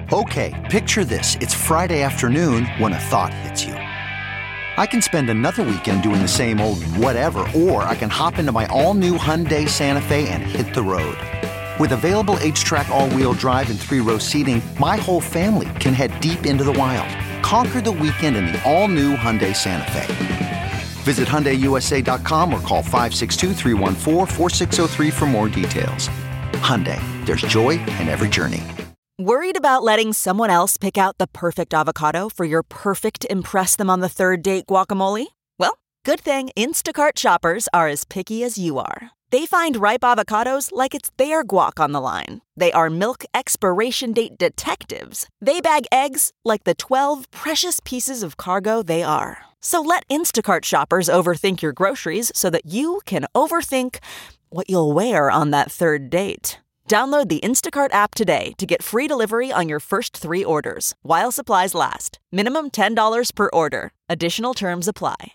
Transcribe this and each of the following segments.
Okay, picture this. It's Friday afternoon when a thought hits you. I can spend another weekend doing the same old whatever, or I can hop into my all-new Hyundai Santa Fe and hit the road. With available H-Track all-wheel drive and 3-row seating, my whole family can head deep into the wild. Conquer the weekend in the all-new Hyundai Santa Fe. Visit HyundaiUSA.com or call 562-314-4603 for more details. Hyundai, there's joy in every journey. Worried about letting someone else pick out the perfect avocado for your perfect impress-them-on-the-third-date guacamole? Well, good thing Instacart shoppers are as picky as you are. They find ripe avocados like it's their guac on the line. They are milk expiration date detectives. They bag eggs like the 12 precious pieces of cargo they are. So let Instacart shoppers overthink your groceries so that you can overthink what you'll wear on that third date. Download the Instacart app today to get free delivery on your first 3 orders, while supplies last. Minimum $10 per order. Additional terms apply.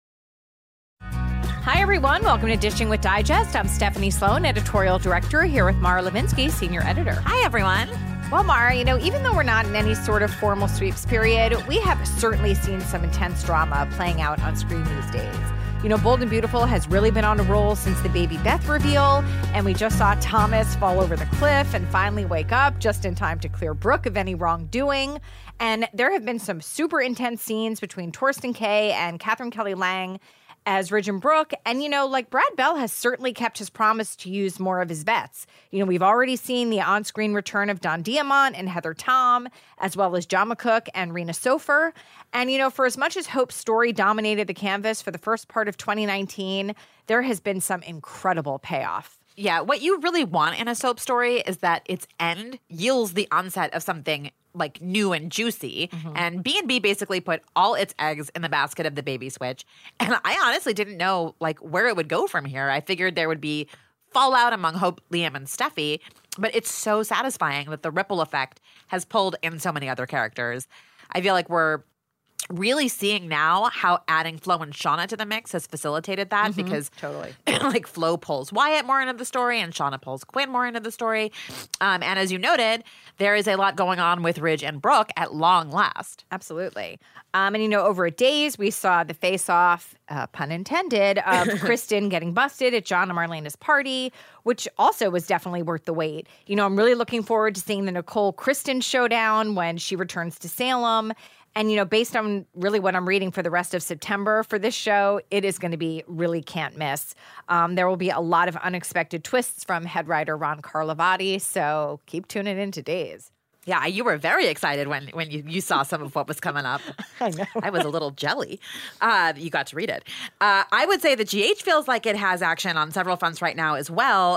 Hi, everyone. Welcome to Dishing with Digest. I'm Stephanie Sloan, editorial director, here with Mara Levinsky, senior editor. Hi, everyone. Well, Mara, even though we're not in any sort of formal sweeps period, we have certainly seen some intense drama playing out on screen these days. Bold and Beautiful has really been on a roll since the Baby Beth reveal, and we just saw Thomas fall over the cliff and finally wake up just in time to clear Brooke of any wrongdoing. And there have been some super intense scenes between Torsten Kay and Catherine Kelly Lang as Ridge and Brooke. And, Brad Bell has certainly kept his promise to use more of his bets. We've already seen the on-screen return of Don Diamont and Heather Tom, as well as John McCook and Rena Sofer. And, for as much as Hope's story dominated the canvas for the first part of 2019, there has been some incredible payoff. Yeah, what you really want in a soap story is that its end yields the onset of something like new and juicy. Mm-hmm. And B&B basically put all its eggs in the basket of the baby switch. And I honestly didn't know where it would go from here. I figured there would be fallout among Hope, Liam, and Steffi. But it's so satisfying that the ripple effect has pulled in so many other characters. I feel like we're really seeing now how adding Flo and Shauna to the mix has facilitated that, because totally Flo pulls Wyatt more into the story and Shauna pulls Quinn more into the story. And as you noted, there is a lot going on with Ridge and Brooke at long last. Absolutely. And over at Days, we saw the face-off, pun intended, of Kristen getting busted at John and Marlena's party, which also was definitely worth the wait. I'm really looking forward to seeing the Nicole-Kristen showdown when she returns to Salem. And, based on really what I'm reading for the rest of September for this show, it is going to be really can't miss. There will be a lot of unexpected twists from head writer Ron Carlivati, so keep tuning in to Days. Yeah, you were very excited when you saw some of what was coming up. I know. I was a little jelly. You got to read it. I would say that GH feels like it has action on several fronts right now as well.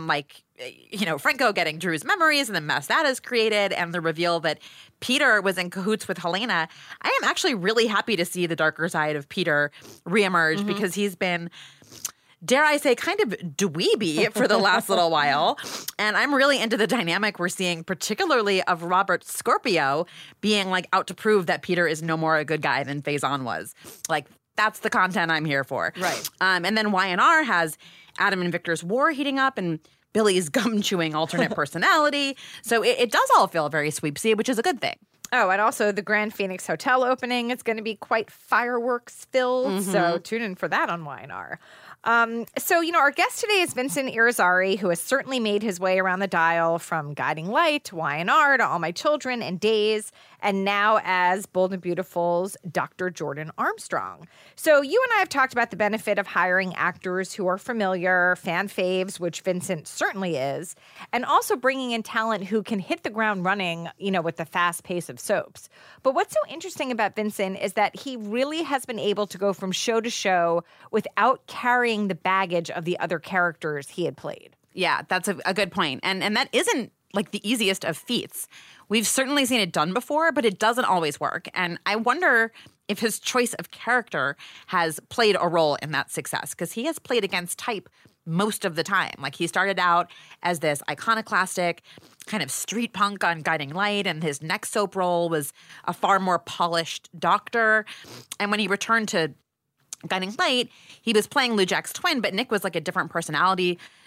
Franco getting Drew's memories and the mess that has created, and the reveal that Peter was in cahoots with Helena. I am actually really happy to see the darker side of Peter reemerge, because he's been, dare I say, kind of dweeby for the last little while. And I'm really into the dynamic we're seeing, particularly of Robert Scorpio being out to prove that Peter is no more a good guy than Faison was. That's the content I'm here for. Right. And then Y&R has Adam and Victor's war heating up and Billy's gum-chewing alternate personality. So it does all feel very sweepsy, which is a good thing. Oh, and also the Grand Phoenix Hotel opening is going to be quite fireworks-filled, so tune in for that on Y&R. Our guest today is Vincent Irizarry, who has certainly made his way around the dial from Guiding Light to Y&R to All My Children and Days, and now as Bold and Beautiful's Dr. Jordan Armstrong. So you and I have talked about the benefit of hiring actors who are familiar, fan faves, which Vincent certainly is, and also bringing in talent who can hit the ground running, with the fast pace of soaps. But what's so interesting about Vincent is that he really has been able to go from show to show without carrying the baggage of the other characters he had played. Yeah, that's a good point. And that isn't the easiest of feats. We've certainly seen it done before, but it doesn't always work. And I wonder if his choice of character has played a role in that success, because he has played against type most of the time. He started out as this iconoclastic kind of street punk on Guiding Light, and his next soap role was a far more polished doctor. And when he returned to Guiding Light, he was playing Lou Jack's twin, but Nick was a different personality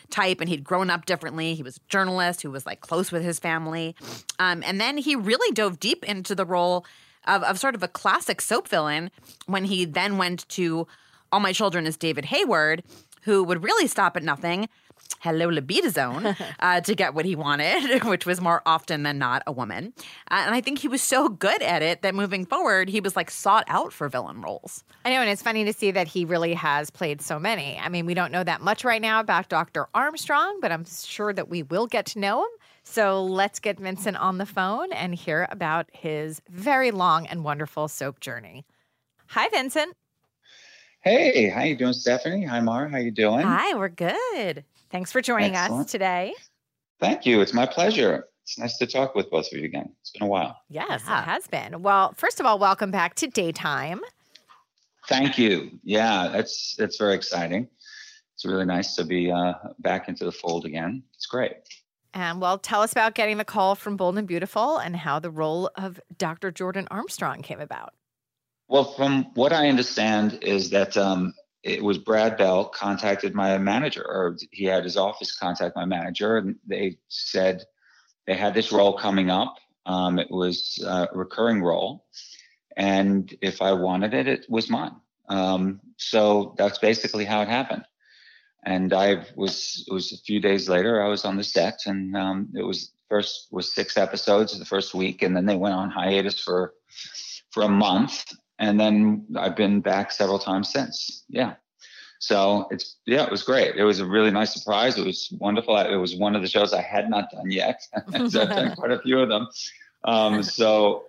type, and he'd grown up differently. He was a journalist who was like close with his family. And then he really dove deep into the role of sort of a classic soap villain when he then went to All My Children as David Hayward, who would really stop at nothing. Hello, libido zone, to get what he wanted, which was more often than not a woman. And I think he was so good at it that moving forward, he was like sought out for villain roles. I know, and it's funny to see that he really has played so many. I mean, we don't know that much right now about Dr. Armstrong, but I'm sure that we will get to know him. So let's get Vincent on the phone and hear about his very long and wonderful soap journey. Hi, Vincent. Hey, how you doing, Stephanie? Hi, Mara. How you doing? Hi, we're good. Thanks for joining us today. Thank you. It's my pleasure. It's nice to talk with both of you again. It's been a while. Yes, it has been. Well, first of all, welcome back to Daytime. Thank you. Yeah, that's very exciting. It's really nice to be back into the fold again. It's great. And well, tell us about getting the call from Bold and Beautiful and how the role of Dr. Jordan Armstrong came about. Well, from what I understand is that it was Brad Bell contacted my manager, or he had his office contact my manager, and they said they had this role coming up. It was a recurring role, and if I wanted it, it was mine. So that's basically how it happened. And it was a few days later, I was on the set, and it was 6 episodes the first week, and then they went on hiatus for a month. And then I've been back several times since. Yeah. So it was great. It was a really nice surprise. It was wonderful. It was one of the shows I had not done yet. So I've done quite a few of them. The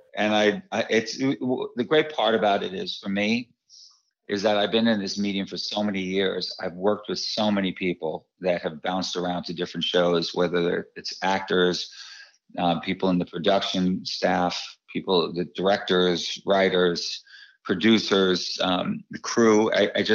great part about it is, for me, is that I've been in this medium for so many years. I've worked with so many people that have bounced around to different shows, whether it's actors, people in the production staff, the directors, writers, producers, the crew. I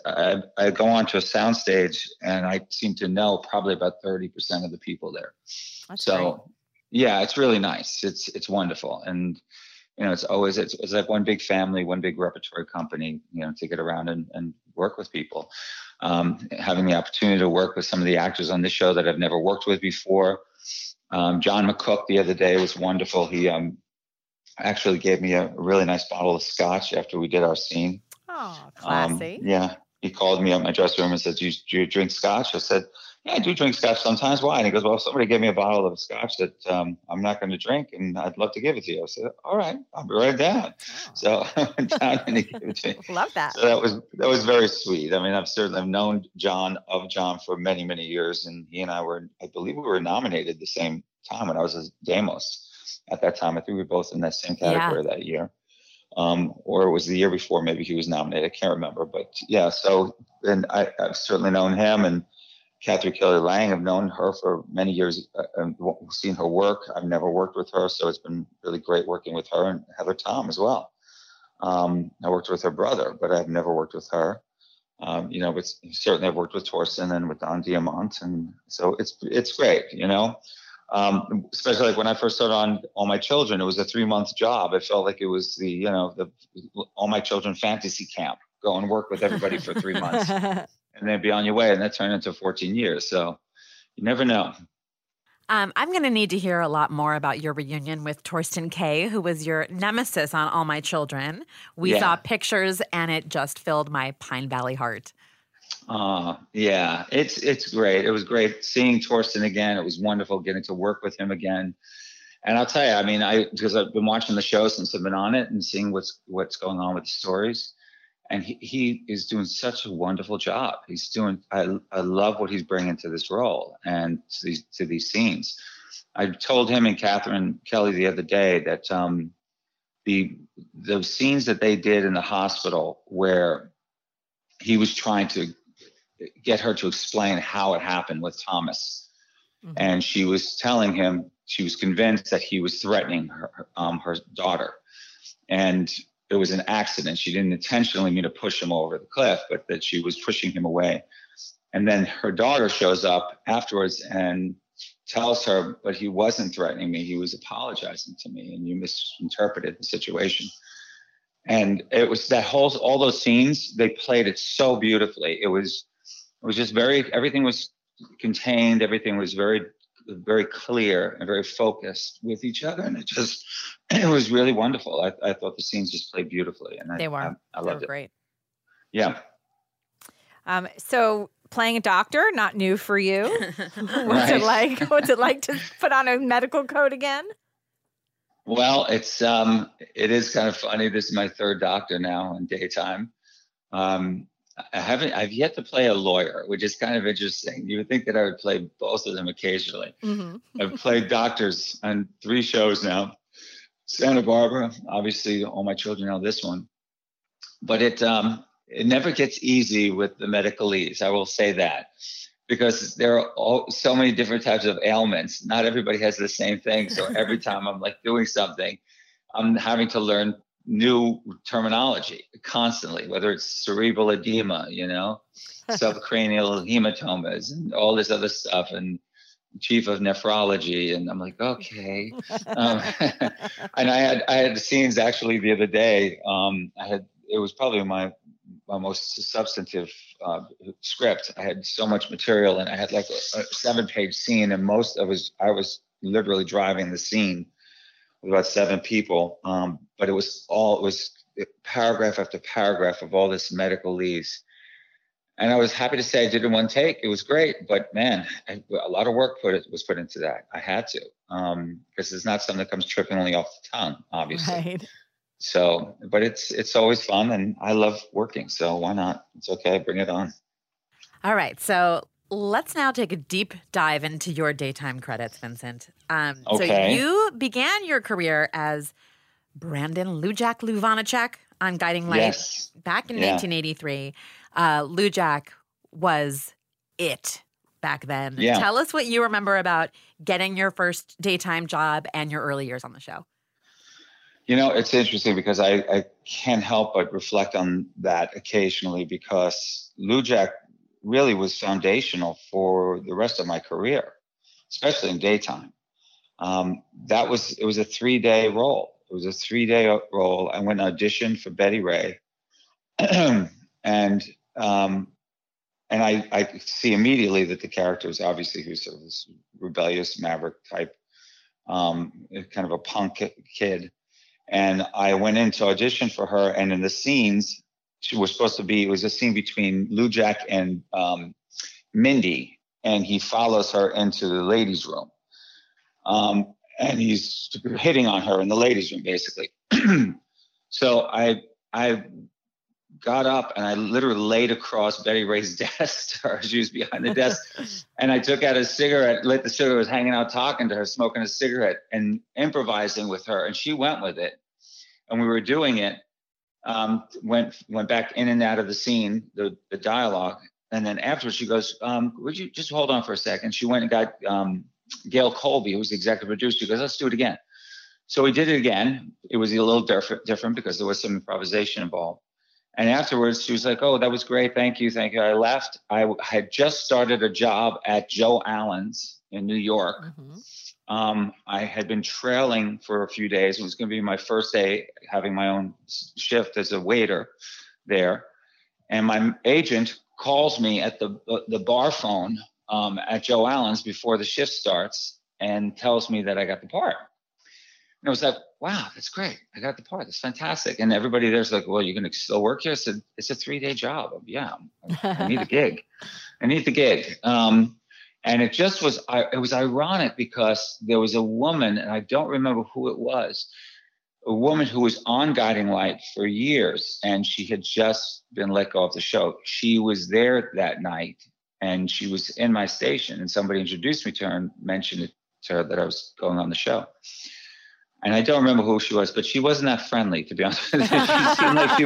go onto a soundstage and I seem to know probably about 30% of the people there. That's great. Yeah, it's really nice. It's wonderful. And, it's like one big family, one big repertory company, to get around and work with people. Having the opportunity to work with some of the actors on this show that I've never worked with before. John McCook the other day was wonderful. He, actually gave me a really nice bottle of scotch after we did our scene. Oh, classy. Yeah. He called me up in my dressing room and said, do you drink scotch? I said, yeah, I do drink scotch sometimes. Why? And he goes, well, somebody gave me a bottle of scotch that I'm not going to drink, and I'd love to give it to you. I said, all right, I'll be right down. Oh. So I went down and he gave it to me. Love that. So that was very sweet. I mean, I've known John for many, many years, and he and I believe we were nominated the same time when I was a Damos. At that time, I think we were both in that same category that year. Or it was the year before, maybe he was nominated. I can't remember. But yeah, so then I've certainly known him, and Catherine Kelly Lang. I've known her for many years, and seen her work. I've never worked with her, so it's been really great working with her, and Heather Tom as well. I worked with her brother, but I've never worked with her. But certainly I've worked with Torsten and with Don Diamont, and so it's great, especially like when I first started on All My Children. It was a 3-month job. It felt like it was the All My Children fantasy camp. Go and work with everybody for 3 months and then be on your way. And that turned into 14 years. So you never know. I'm going to need to hear a lot more about your reunion with Torsten Kaye, who was your nemesis on All My Children. We saw pictures, and it just filled my Pine Valley heart. Yeah, it's great. It was great seeing Torsten again. It was wonderful getting to work with him again. And I'll tell you, I mean, because I've been watching the show since I've been on it and seeing what's going on with the stories. And he is doing such a wonderful job. I love what he's bringing to this role and to these scenes. I told him and Catherine Kelly the other day that the scenes that they did in the hospital where he was trying to get her to explain how it happened with Thomas. Mm-hmm. And she was telling him, she was convinced that he was threatening her daughter. And it was an accident. She didn't intentionally mean to push him over the cliff, but that she was pushing him away. And then her daughter shows up afterwards and tells her, but he wasn't threatening me. He was apologizing to me, and you misinterpreted the situation. And it was all those scenes, they played it so beautifully. It was just everything was contained. Everything was very, very clear and very focused with each other. And it was really wonderful. I thought the scenes just played beautifully. And They were. I loved it. Great. Yeah. So playing a doctor, not new for you. What's Right. it like? What's it like to put on a medical coat again? Well, it is kind of funny. This is my third doctor now in daytime. I've yet to play a lawyer, which is kind of interesting. You would think that I would play both of them occasionally. Mm-hmm. I've played doctors on 3 shows now. Santa Barbara, obviously all my children know this one, but it never gets easy with the medicalese. I will say that, because there are so many different types of ailments. Not everybody has the same thing. So every time I'm like doing something, I'm having to learn new terminology constantly, whether it's cerebral edema, subcranial hematomas and all this other stuff, and chief of nephrology. And I'm like, okay. And I had scenes actually the other day. It was probably my most substantive script. I had so much material, and I had like a 7-page scene, and I was literally driving the scene with about 7 people. But it was paragraph after paragraph of all this medical lease. And I was happy to say I did it in 1 take. It was great, but man, a lot of work was put into that. I had to, because it's not something that comes trippingly off the tongue, obviously. Right. So, but it's always fun, and I love working. So why not? It's okay. Bring it on. All right. So let's now take a deep dive into your daytime credits, Vincent. Okay. So you began your career as Brandon Lujack Luvanacek on Guiding Light back in 1983. Lujack was it back then. Yeah. Tell us what you remember about getting your first daytime job and your early years on the show. It's interesting because I can't help but reflect on that occasionally, because Lujack really was foundational for the rest of my career, especially in daytime. It was a 3-day role. It was a 3-day role. I went and auditioned for Betty Ray, and I see immediately that the character is obviously who's sort of this rebellious maverick type, kind of a punk kid. And I went in to audition for her, and in the scenes, it was a scene between Lujack and Mindy, and he follows her into the ladies' room. And he's hitting on her in the ladies' room, basically. So I got up and I literally laid across Betty Ray's desk to her. She was behind the desk. And I took out a cigarette, lit the cigarette, was hanging out talking to her, smoking a cigarette and improvising with her. And she went with it. And we were doing it, went back in and out of the scene, the dialogue. And then afterwards she goes, would you just hold on for a second? She went and got Gail Colby, who was the executive producer. She goes, let's do it again. So we did it again. It was a little different because there was some improvisation involved. And afterwards, she was like, oh, that was great. Thank you. I left. I had just started a job at Joe Allen's in New York. Mm-hmm. I had been trailing for a few days. It was going to be my first day having my own shift as a waiter there. And my agent calls me at the bar phone at Joe Allen's before the shift starts and tells me that I got the part. And I was like, wow, that's great. I got the part. That's fantastic. And everybody there's like, well, you're going to still work here? I said, it's a 3-day job. Yeah, I need a gig. I need the gig. And it just was, it was ironic because there was a woman, and I don't remember who it was, a woman who was on Guiding Light for years, and she had just been let go of the show. She was there that night, and she was in my station, and somebody introduced me to her and mentioned it to her that I was going on the show. And I don't remember who she was, but she wasn't that friendly, to be honest with you. She seemed like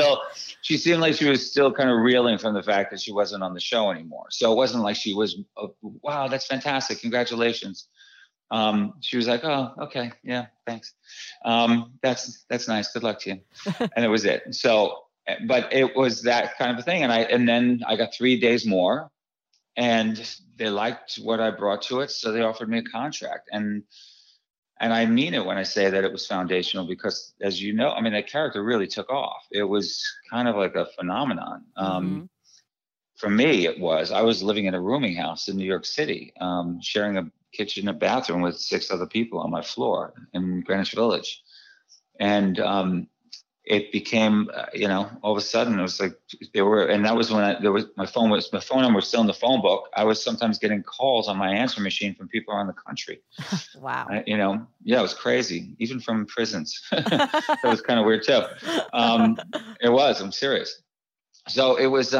she was still kind of reeling from the fact that she wasn't on the show anymore. So it wasn't like she was, wow, that's fantastic. Congratulations. She was like, oh, okay. Yeah, thanks. That's nice. Good luck to you. And it was it. So, but it was that kind of a thing. And then I got 3 days more, and they liked what I brought to it. So they offered me a contract, and I mean it when I say that it was foundational because, as you know, I mean, that character really took off. It was kind of like a phenomenon. for me, I was living in a rooming house in New York City, sharing a kitchen and bathroom with 6 other people on my floor in Greenwich Village. And it became, all of a sudden it was like and that was when my phone number was still in the phone book. I was sometimes getting calls on my answer machine from people around the country. Wow. It was crazy, even from prisons. That was kind of weird too. I'm serious. So it was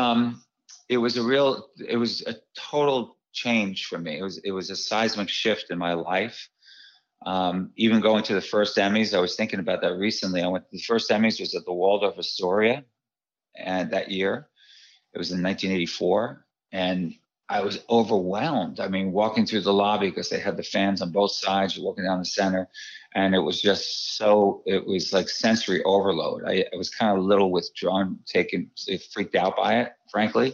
a total change for me. It was a seismic shift in my life. Even going to the first Emmys, I was thinking about that recently. The first Emmys was at the Waldorf Astoria, and that year, it was in 1984, and I was overwhelmed. I mean, walking through the lobby, because they had the fans on both sides, you're walking down the center, and it was just it was like sensory overload. I was kind of a little withdrawn, freaked out by it, frankly.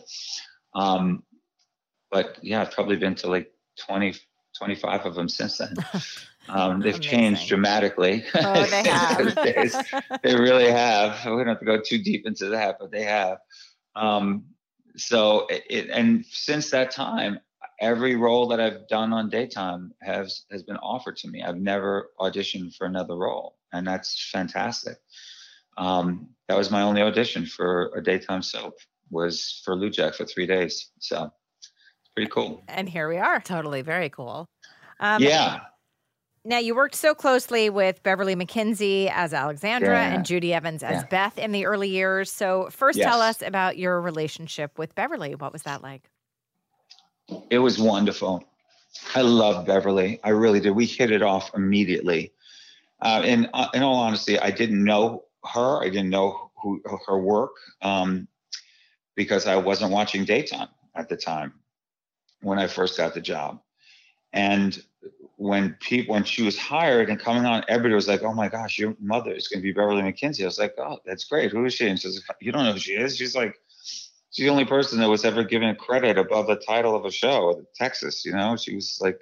But yeah, I've probably been to like 20, 25 of them since then. They've changed dramatically. Oh, they have. They really have. We don't have to go too deep into that, but they have. And since that time, every role that I've done on daytime has been offered to me. I've never auditioned for another role, and that's fantastic. That was my only audition for a daytime soap, was for LuJack for 3 days. So it's pretty cool. And here we are. Totally. Very cool. Yeah. Now, you worked so closely with Beverly McKinsey as Alexandra and Judy Evans as Beth in the early years. So first, tell us about your relationship with Beverly. What was that like? It was wonderful. I loved Beverly. I really did. We hit it off immediately. In all honesty, I didn't know her. I didn't know her work because I wasn't watching daytime at the time when I first got the job. And when she was hired and coming on, everybody was like, "Oh my gosh, your mother is going to be Beverly McKinsey." I was like, "Oh, that's great. Who is she?" And she says, "You don't know who she is." She's like, she's the only person that was ever given credit above the title of a show, Texas. She was like,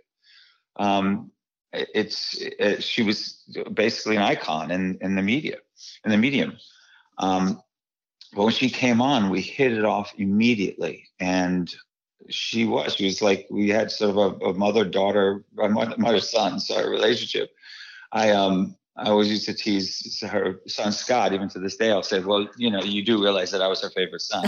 she was basically an icon in the media, in the medium. But when she came on, we hit it off immediately, and she was like, we had sort of a mother-son relationship. I always used to tease her son, Scott, even to this day. I'll say, well, you do realize that I was her favorite son.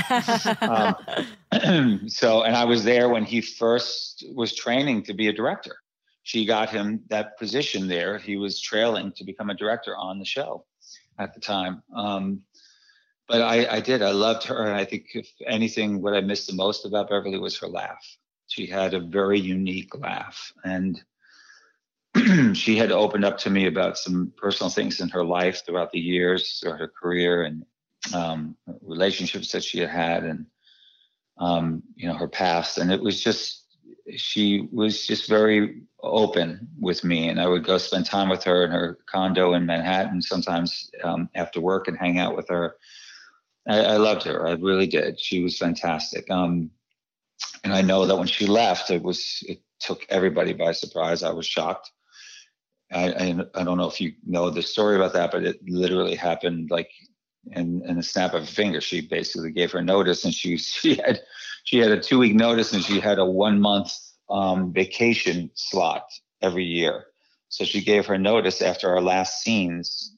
And I was there when he first was training to be a director. She got him that position there. He was trailing to become a director on the show at the time. But I did. I loved her. And I think, if anything, what I missed the most about Beverly was her laugh. She had a very unique laugh. And she had opened up to me about some personal things in her life throughout the years, throughout her career, and relationships that she had and, her past. And she was just very open with me. And I would go spend time with her in her condo in Manhattan, sometimes after work, and hang out with her. I loved her. I really did. She was fantastic. And I know that when she left, it took everybody by surprise. I was shocked. I don't know if you know the story about that, but it literally happened like in a snap of a finger. She basically gave her notice, and she had a 2-week notice, and she had a 1-month vacation slot every year. So she gave her notice after our last scenes.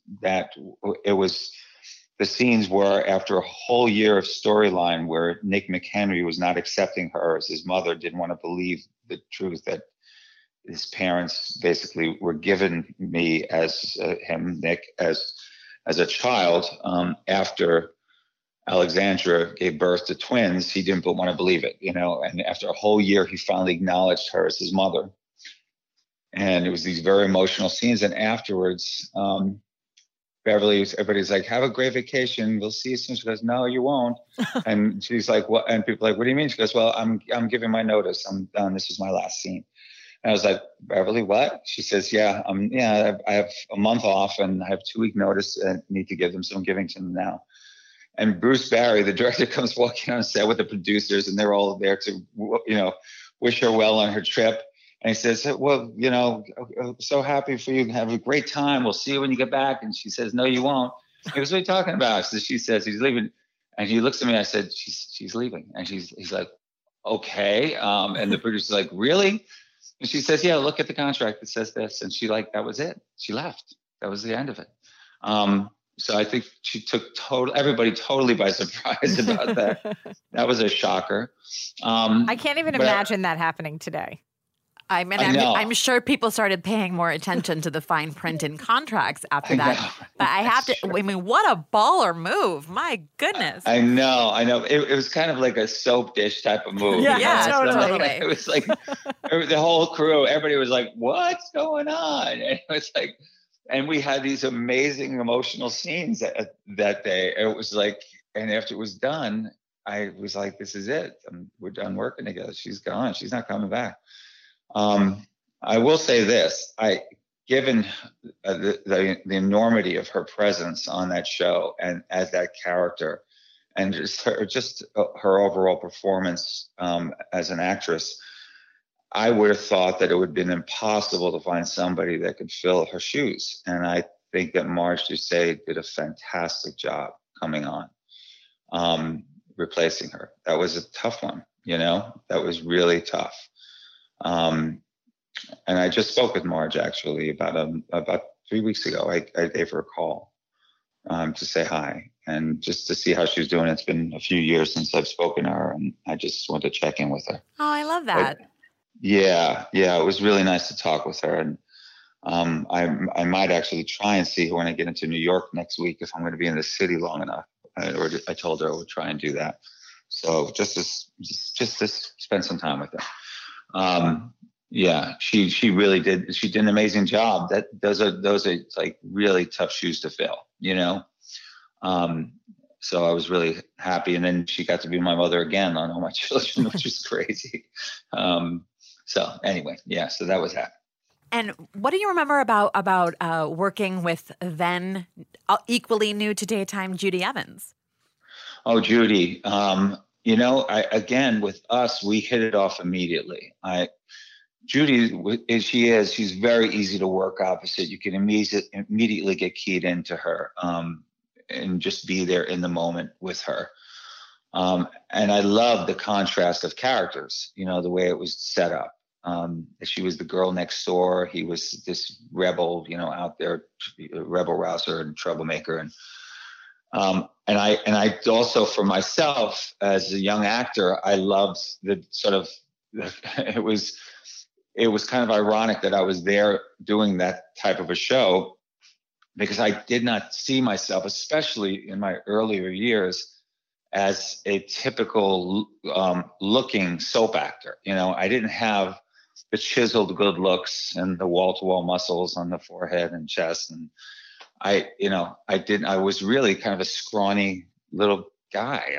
The scenes were after a whole year of storyline where Nick McHenry was not accepting her as his mother, didn't want to believe the truth that his parents basically were given me Nick, as a child. After Alexandra gave birth to twins, he didn't want to believe it, and after a whole year, he finally acknowledged her as his mother. And it was these very emotional scenes. And afterwards, everybody's like, "Have a great vacation. We'll see you soon." She goes, "No, you won't." And she's like, "What?" And people are like, "What do you mean?" She goes, "Well, I'm giving my notice. I'm done. This is my last scene." And I was like, "Beverly, what?" She says, "Yeah, I have a month off and I have 2-week notice and need to give them, so I'm giving to them now." And Bruce Barry, the director, comes walking on set with the producers, and they're all there to, wish her well on her trip. And he says, "Well, so happy for you. Have a great time. We'll see you when you get back." And she says, "No, you won't." He goes, "What are you talking about?" So she says, he's leaving. And he looks at me. I said, she's leaving. And he's like, okay. And the producer's like, really? And she says, yeah, look at the contract. It says this. And that was it. She left. That was the end of it. So I think she took everybody totally by surprise about that. That was a shocker. I can't even imagine that happening today. I'm sure people started paying more attention to the fine print in contracts after that. But I have to, what a baller move. My goodness. I know. It was kind of like a soap dish type of move. Yeah, totally. It was like the whole crew, everybody was like, what's going on? And it was like, and we had these amazing emotional scenes that day. It was like, and after it was done, I was like, this is it. We're done working together. She's gone. She's not coming back. I will say this, given the enormity of her presence on that show and as that character and just her overall performance, as an actress, I would have thought that it would have been impossible to find somebody that could fill her shoes. And I think that Marge Doucet did a fantastic job coming on, replacing her. That was a tough one, that was really tough. And I just spoke with Marge actually about 3 weeks ago. I gave her a call to say hi and just to see how she was doing. It's been a few years since I've spoken to her, and I just wanted to check in with her. Oh, I love that. Yeah, it was really nice to talk with her, and I might actually try and see her when I get into New York next week if I'm going to be in the city long enough. I told her I would try and do that. So just to spend some time with her. Yeah, she really did. She did an amazing job. Those are like really tough shoes to fill, So I was really happy. And then she got to be my mother again on All My Children, which is crazy. So anyway, yeah, so that was that. And what do you remember about working with then equally new to daytime Judy Evans? Oh, Judy. Again, with us, we hit it off immediately. Judy, she's very easy to work opposite. You can immediately get keyed into her and just be there in the moment with her. And I love the contrast of characters, the way it was set up. She was the girl next door. He was this rebel, out there, rebel rouser and troublemaker. And I also, for myself as a young actor, I loved the sort of, it was kind of ironic that I was there doing that type of a show because I did not see myself, especially in my earlier years, as a typical looking soap actor. I didn't have the chiseled good looks and the wall-to-wall muscles on the forehead and chest. And I was really kind of a scrawny little guy.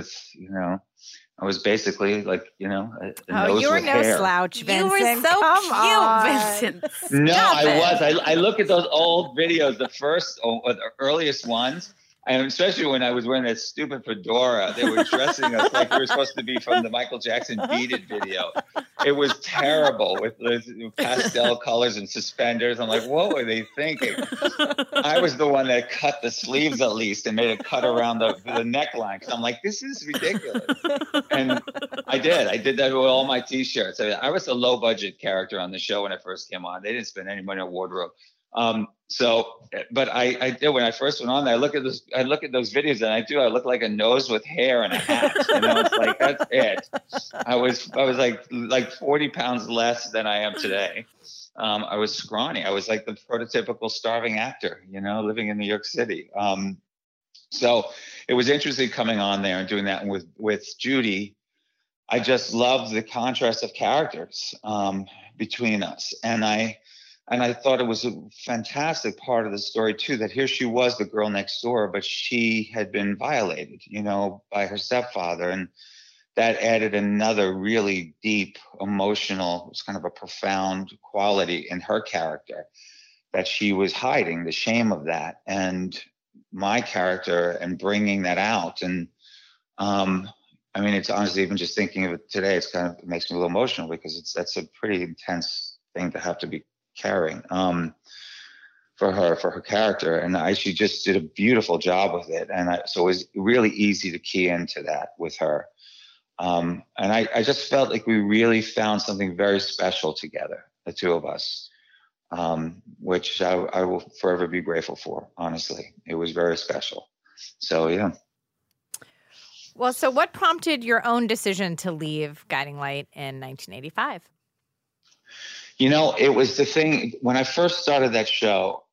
I was basically like, a nose you were with no hair. slouch, Vincent. You were so cute, Vincent. No, Stop I it. was. I look at those old videos, the earliest ones, and especially when I was wearing that stupid fedora. They were dressing us like we were supposed to be from the Michael Jackson Beat It video. It was terrible with pastel colors and suspenders. I'm like, what were they thinking? I was the one that cut the sleeves at least and made a cut around the neckline. Because I'm like, this is ridiculous. And I did that with all my T-shirts. I was a low budget character on the show when I first came on. They didn't spend any money on wardrobe. But I did when I first went on there. I look at those videos and I look like a nose with hair and a hat. It's like, that's it. I was like 40 pounds less than I am today. I was scrawny. I was like the prototypical starving actor, living in New York City. So it was interesting coming on there and doing that. And with Judy, I just loved the contrast of characters between us. And I thought it was a fantastic part of the story, too, that here she was, the girl next door, but she had been violated, by her stepfather. And that added another really deep, emotional, it was kind of a profound quality in her character that she was hiding, the shame of that. And my character and bringing that out. And it's honestly, even just thinking of it today, it makes me a little emotional because that's a pretty intense thing to have to be carrying. for her character. And she just did a beautiful job with it. And so it was really easy to key into that with her. And I just felt like we really found something very special together, the two of us, which I will forever be grateful for, honestly. It was very special. So, yeah. Well, so what prompted your own decision to leave Guiding Light in 1985? It was the thing when I first started that show.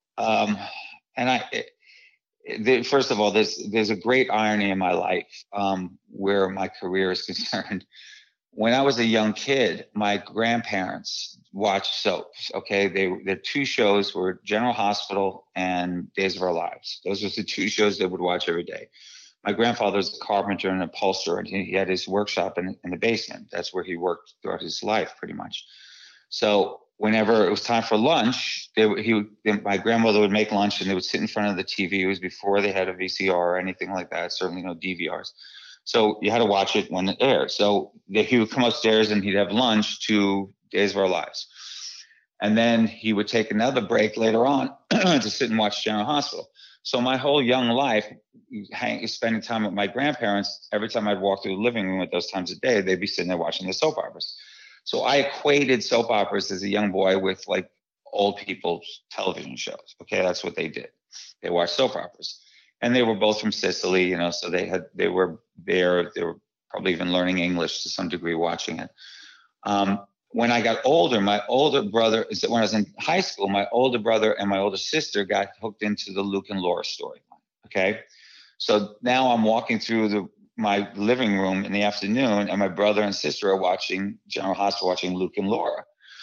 First of all, there's a great irony in my life where my career is concerned. When I was a young kid, my grandparents watched soaps. Okay, their two shows were General Hospital and Days of Our Lives. Those were the two shows they would watch every day. My grandfather was a carpenter and an upholsterer, and he had his workshop in the basement. That's where he worked throughout his life, pretty much. So whenever it was time for lunch, my grandmother would make lunch, and they would sit in front of the TV. It was before they had a VCR or anything like that, certainly no DVRs. So you had to watch it when it aired. So he would come upstairs and he'd have lunch to Days of Our Lives. And then he would take another break later on to sit and watch General Hospital. So my whole young life, spending time with my grandparents, every time I'd walk through the living room at those times of day, they'd be sitting there watching the soap operas. So I equated soap operas as a young boy with like old people's television shows. Okay, that's what they did. They watched soap operas. And they were both from Sicily, so they were there. They were probably even learning English to some degree watching it. When I got older, when I was in high school, my older brother and my older sister got hooked into the Luke and Laura storyline. Okay, so now I'm walking through my living room in the afternoon, and my brother and sister are watching General Hospital, watching Luke and Laura.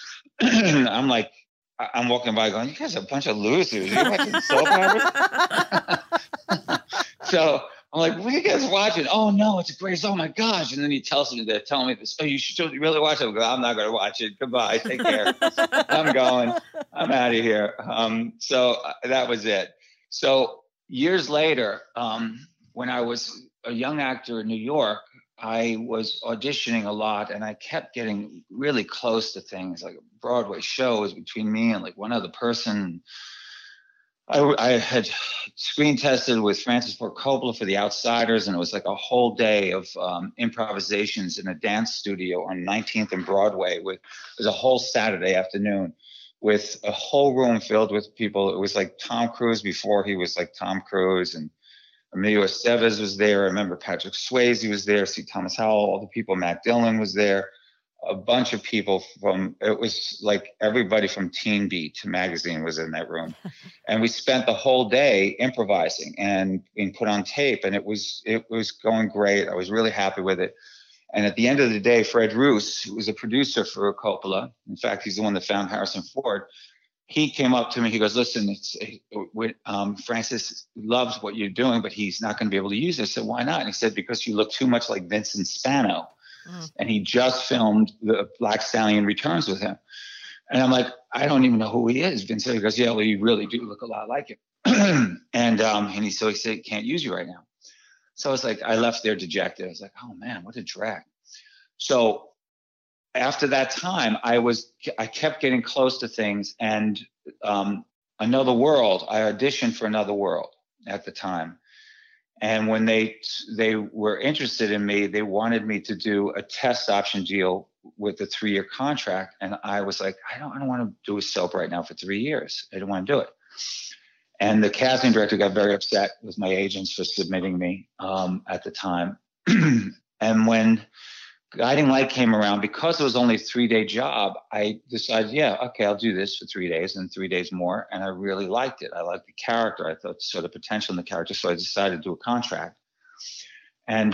I'm walking by going, you guys are a bunch of losers. You're watching soap operas? So I'm like, what are you guys watching? Oh, no, it's great. Oh, my gosh. And then he tells me, they're telling me this. Oh, you should really watch it. I go, I'm not going to watch it. Goodbye. Take care. I'm going. I'm out of here. So that was it. So years later, when I was a young actor in New York, I was auditioning a lot, and I kept getting really close to things like Broadway shows between me and like one other person. I had screen tested with Francis Ford Coppola for The Outsiders, and it was like a whole day of improvisations in a dance studio on 19th and Broadway. It was a whole Saturday afternoon with a whole room filled with people. It was like Tom Cruise before he was like Tom Cruise, and Emilio Estevez was there. I remember Patrick Swayze was there. C. Thomas Howell, all the people. Matt Dillon was there. A bunch of people it was like everybody from Teen Beat to Magazine was in that room. And we spent the whole day improvising and being put on tape. And it was going great. I was really happy with it. And at the end of the day, Fred Roos, who was a producer for Coppola, in fact, he's the one that found Harrison Ford, he came up to me. He goes, listen, Francis loves what you're doing, but he's not going to be able to use it. I said, why not? And he said, because you look too much like Vincent Spano. And he just filmed the Black Stallion Returns with him. And I'm like, I don't even know who he is. Vincent, he goes, yeah, well, you really do look a lot like him. And he said, can't use you right now. So it's like, I left there dejected. I was like, oh man, what a drag. So after that time, I kept getting close to things, and Another World, I auditioned for Another World at the time. And when they were interested in me, they wanted me to do a test option deal with a 3-year contract. And I was like, I don't want to do a soap right now for 3 years. I don't want to do it. And the casting director got very upset with my agents for submitting me at the time. And when Guiding Light came around, because it was only a 3-day job, I decided, yeah, okay, I'll do this for 3 days and 3 days more. And I really liked it. I liked the character. I thought saw the potential in the character. So I decided to do a contract. And,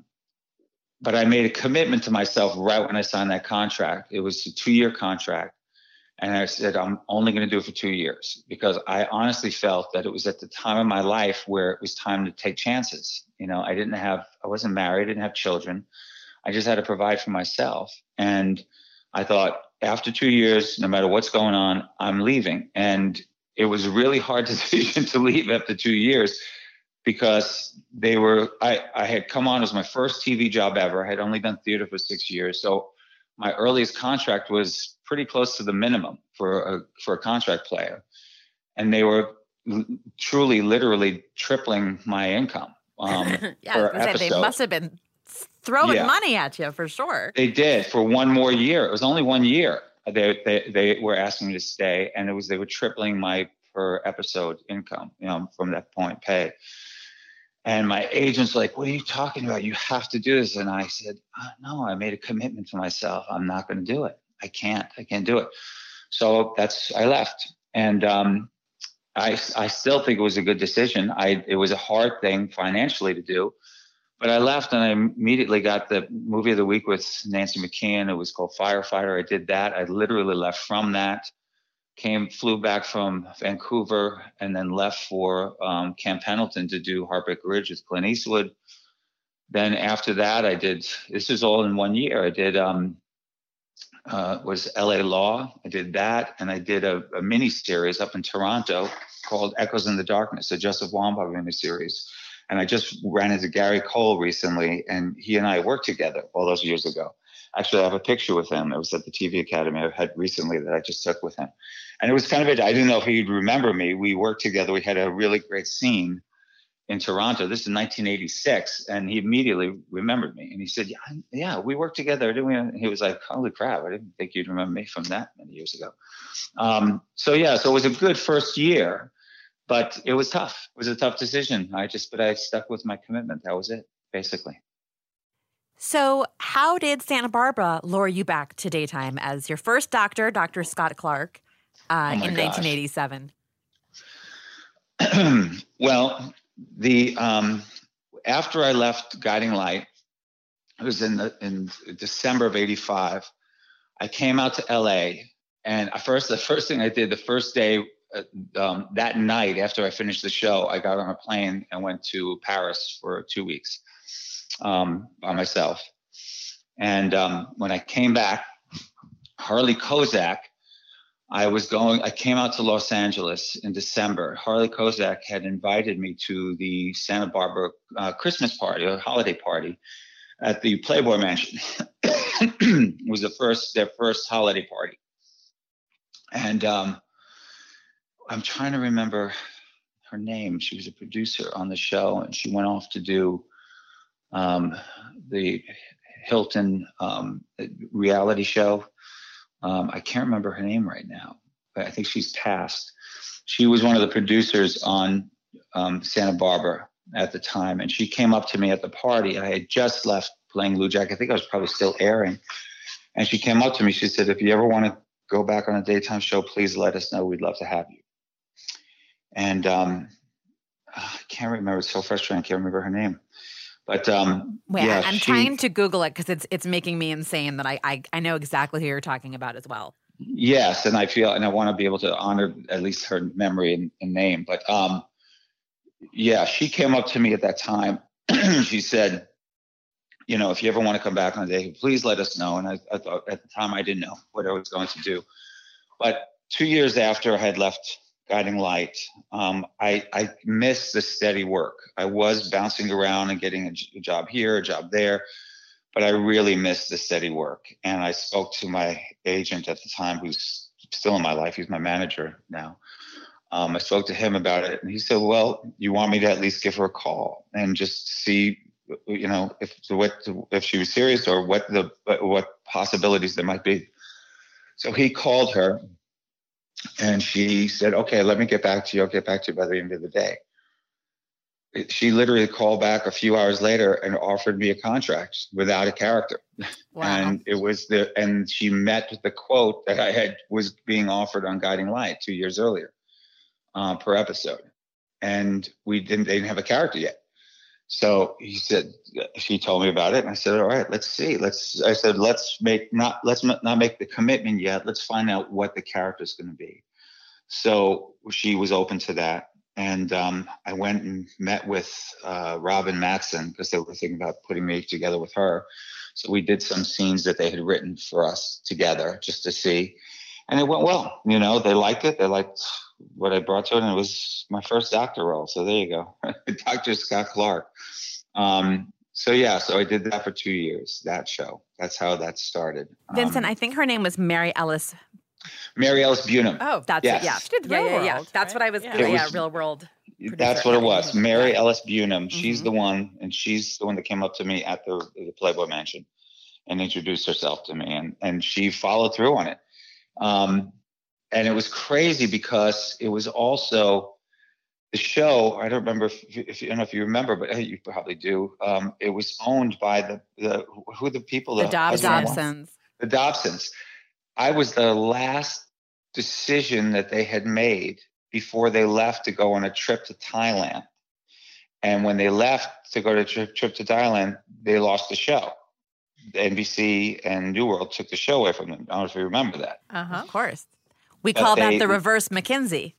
but I made a commitment to myself right when I signed that contract. It was a 2-year contract. And I said, I'm only going to do it for 2 years, because I honestly felt that it was at the time of my life where it was time to take chances. I wasn't married, I didn't have children. I just had to provide for myself. And I thought, after 2 years, no matter what's going on, I'm leaving. And it was a really hard decision to leave after 2 years, because I had come on as my first TV job ever. I had only done theater for 6 years. So my earliest contract was pretty close to the minimum for a contract player. and they were truly, literally tripling my income. Per episode. They must have been throwing money at you for sure. They did for one more year. It was only 1 year. They were asking me to stay, and they were tripling my per episode income, from that point pay. And my agent's like, "What are you talking about? You have to do this." And I said, "No, I made a commitment to myself. I'm not going to do it. I can't do it." So I left. And I still think it was a good decision. It was a hard thing financially to do, but I left and I immediately got the movie of the week with Nancy McKeon. It was called Firefighter. I did that. I literally left from that, flew back from Vancouver, and then left for Camp Pendleton to do Heartbreak Ridge with Clint Eastwood. Then after that, this was all in 1 year. I did was LA Law. I did that, and I did a mini series up in Toronto called Echoes in the Darkness, a Joseph Wambach mini series. And I just ran into Gary Cole recently, and he and I worked together all those years ago. Actually, I have a picture with him. It was at the TV Academy I had recently that I just took with him. And it was kind of I didn't know if he'd remember me. We worked together. We had a really great scene in Toronto. This is 1986. And he immediately remembered me. And he said, yeah, we worked together, didn't we? And he was like, holy crap, I didn't think you'd remember me from that many years ago. So it was a good first year, but it was tough. It was a tough decision. But I stuck with my commitment. That was it, basically. So how did Santa Barbara lure you back to daytime as your first doctor, Dr. Scott Clark, in 1987? Well, after I left Guiding Light, it was in December of '85. I came out to LA, and the first thing I did the first day, that night after I finished the show, I got on a plane and went to Paris for 2 weeks by myself. And when I came back, Harley Kozak, I came out to Los Angeles in December. Harley Kozak had invited me to the Santa Barbara Christmas party, or holiday party, at the Playboy Mansion. It was their first holiday party. And I'm trying to remember her name. She was a producer on the show, and she went off to do the Hilton reality show. I can't remember her name right now, but I think she's passed. She was one of the producers on Santa Barbara at the time, and she came up to me at the party. I had just left playing Lou Jack. I think I was probably still airing. And she came up to me. She said, "If you ever want to go back on a daytime show, please let us know. We'd love to have you." And I can't remember. It's so frustrating. I can't remember her name. But I'm trying to Google it because it's making me insane that I know exactly who you're talking about as well. Yes, and I want to be able to honor at least her memory and name. But she came up to me at that time. She said, "If you ever want to come back on a day, please let us know." And I thought at the time I didn't know what I was going to do. But 2 years after I had left Guiding Light, I missed the steady work. I was bouncing around and getting a job here, a job there, but I really missed the steady work. And I spoke to my agent at the time, who's still in my life. He's my manager now. I spoke to him about it, and he said, "Well, you want me to at least give her a call and just see, if she was serious or what possibilities there might be." So he called her. And she said, "Okay, let me get back to you. I'll get back to you by the end of the day." She literally called back a few hours later and offered me a contract without a character. Wow. And and she met the quote that was being offered on Guiding Light 2 years earlier per episode. And they didn't have a character yet. So she told me about it, and I said, "All right, let's see. Let's not make the commitment yet. Let's find out what the character is going to be." So she was open to that, and I went and met with Robin Mattson because they were thinking about putting me together with her. So we did some scenes that they had written for us together just to see, and it went well. They liked it. They liked what I brought to it, and it was my first doctor role. So there you go, Dr. Scott Clark. So I did that for 2 years, that show. That's how that started. Vincent, I think her name was Mary Ellis Mary Ellis Bunham. Oh, that's yes. it. Yeah. She did Real World, That's what I was. Yeah. Real World. That's what it was. Mary Ellis Bunham. She's Mm-hmm. the one, and she's the one that came up to me at the Playboy Mansion and introduced herself to me, and she followed through on it. And it was crazy because it was also the show. I don't remember if I don't know if you remember, but hey, you probably do. It was owned by the people? The Dobsons. The Dobsons. I was the last decision that they had made before they left to go on a trip to Thailand. And when they left to go to a trip to Thailand, they lost the show. NBC and New World took the show away from them. I don't know if you remember that. Of course. We call that the reverse McKinsey.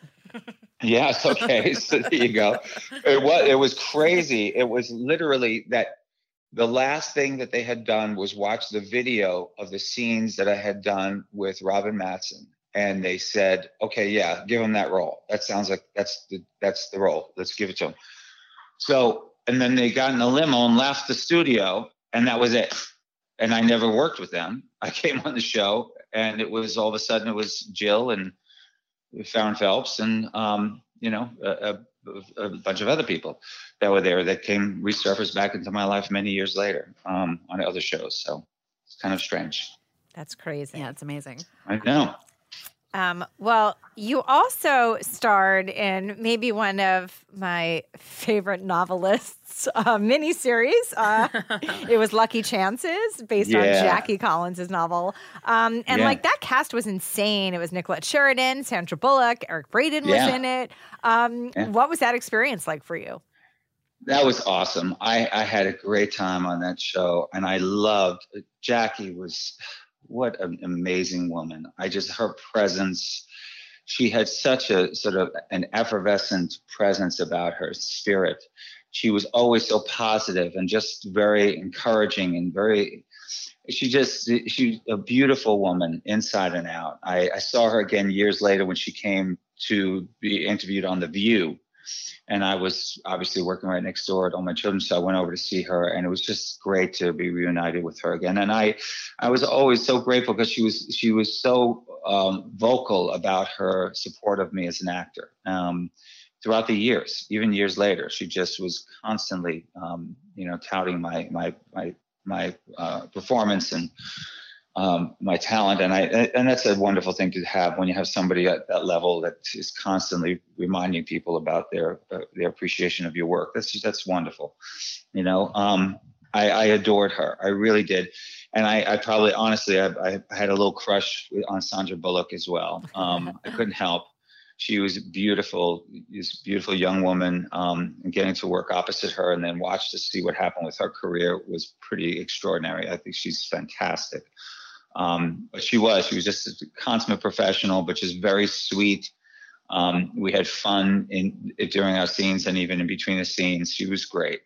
Yes, okay. So there you go. It was crazy. It was literally that the last thing that they had done was watch the video of the scenes that I had done with Robin Mattson. And they said, okay, yeah, give him that role. That sounds like that's the role. Let's give it to him. So, and then they got in the limo and left the studio, and that was it. And I never worked with them. I came on the show, and it was all of a sudden it was Jill and Farron Phelps and a bunch of other people that were there that came resurfaced back into my life many years later on other shows. So it's kind of strange. That's crazy. Yeah, it's amazing. I know. Well, you also starred in maybe one of my favorite novelists' miniseries. It was Lucky Chances, based on Jackie Collins' novel. That cast was insane. It was Nicolette Sheridan, Sandra Bullock, Eric Braeden was in it. What was that experience like for you? That was awesome. I had a great time on that show, and I loved Jackie. What an amazing woman. Her presence, she had such a sort of an effervescent presence about her spirit. She was always so positive and just very encouraging and she's a beautiful woman inside and out. I saw her again years later when she came to be interviewed on The View. And I was obviously working right next door at All My Children, so I went over to see her, and it was just great to be reunited with her again. And I was always so grateful because she was so vocal about her support of me as an actor throughout the years, even years later. She just was constantly, touting my performance and my talent, and that's a wonderful thing to have when you have somebody at that level that is constantly reminding people about their appreciation of your work. That's wonderful. I adored her. I really did, and I probably honestly I had a little crush on Sandra Bullock as well. I couldn't help. She was beautiful, this beautiful young woman, and getting to work opposite her and then watch to see what happened with her career was pretty extraordinary. I think she's fantastic. But she was just a consummate professional, but just very sweet. We had fun during our scenes and even in between the scenes. She was great.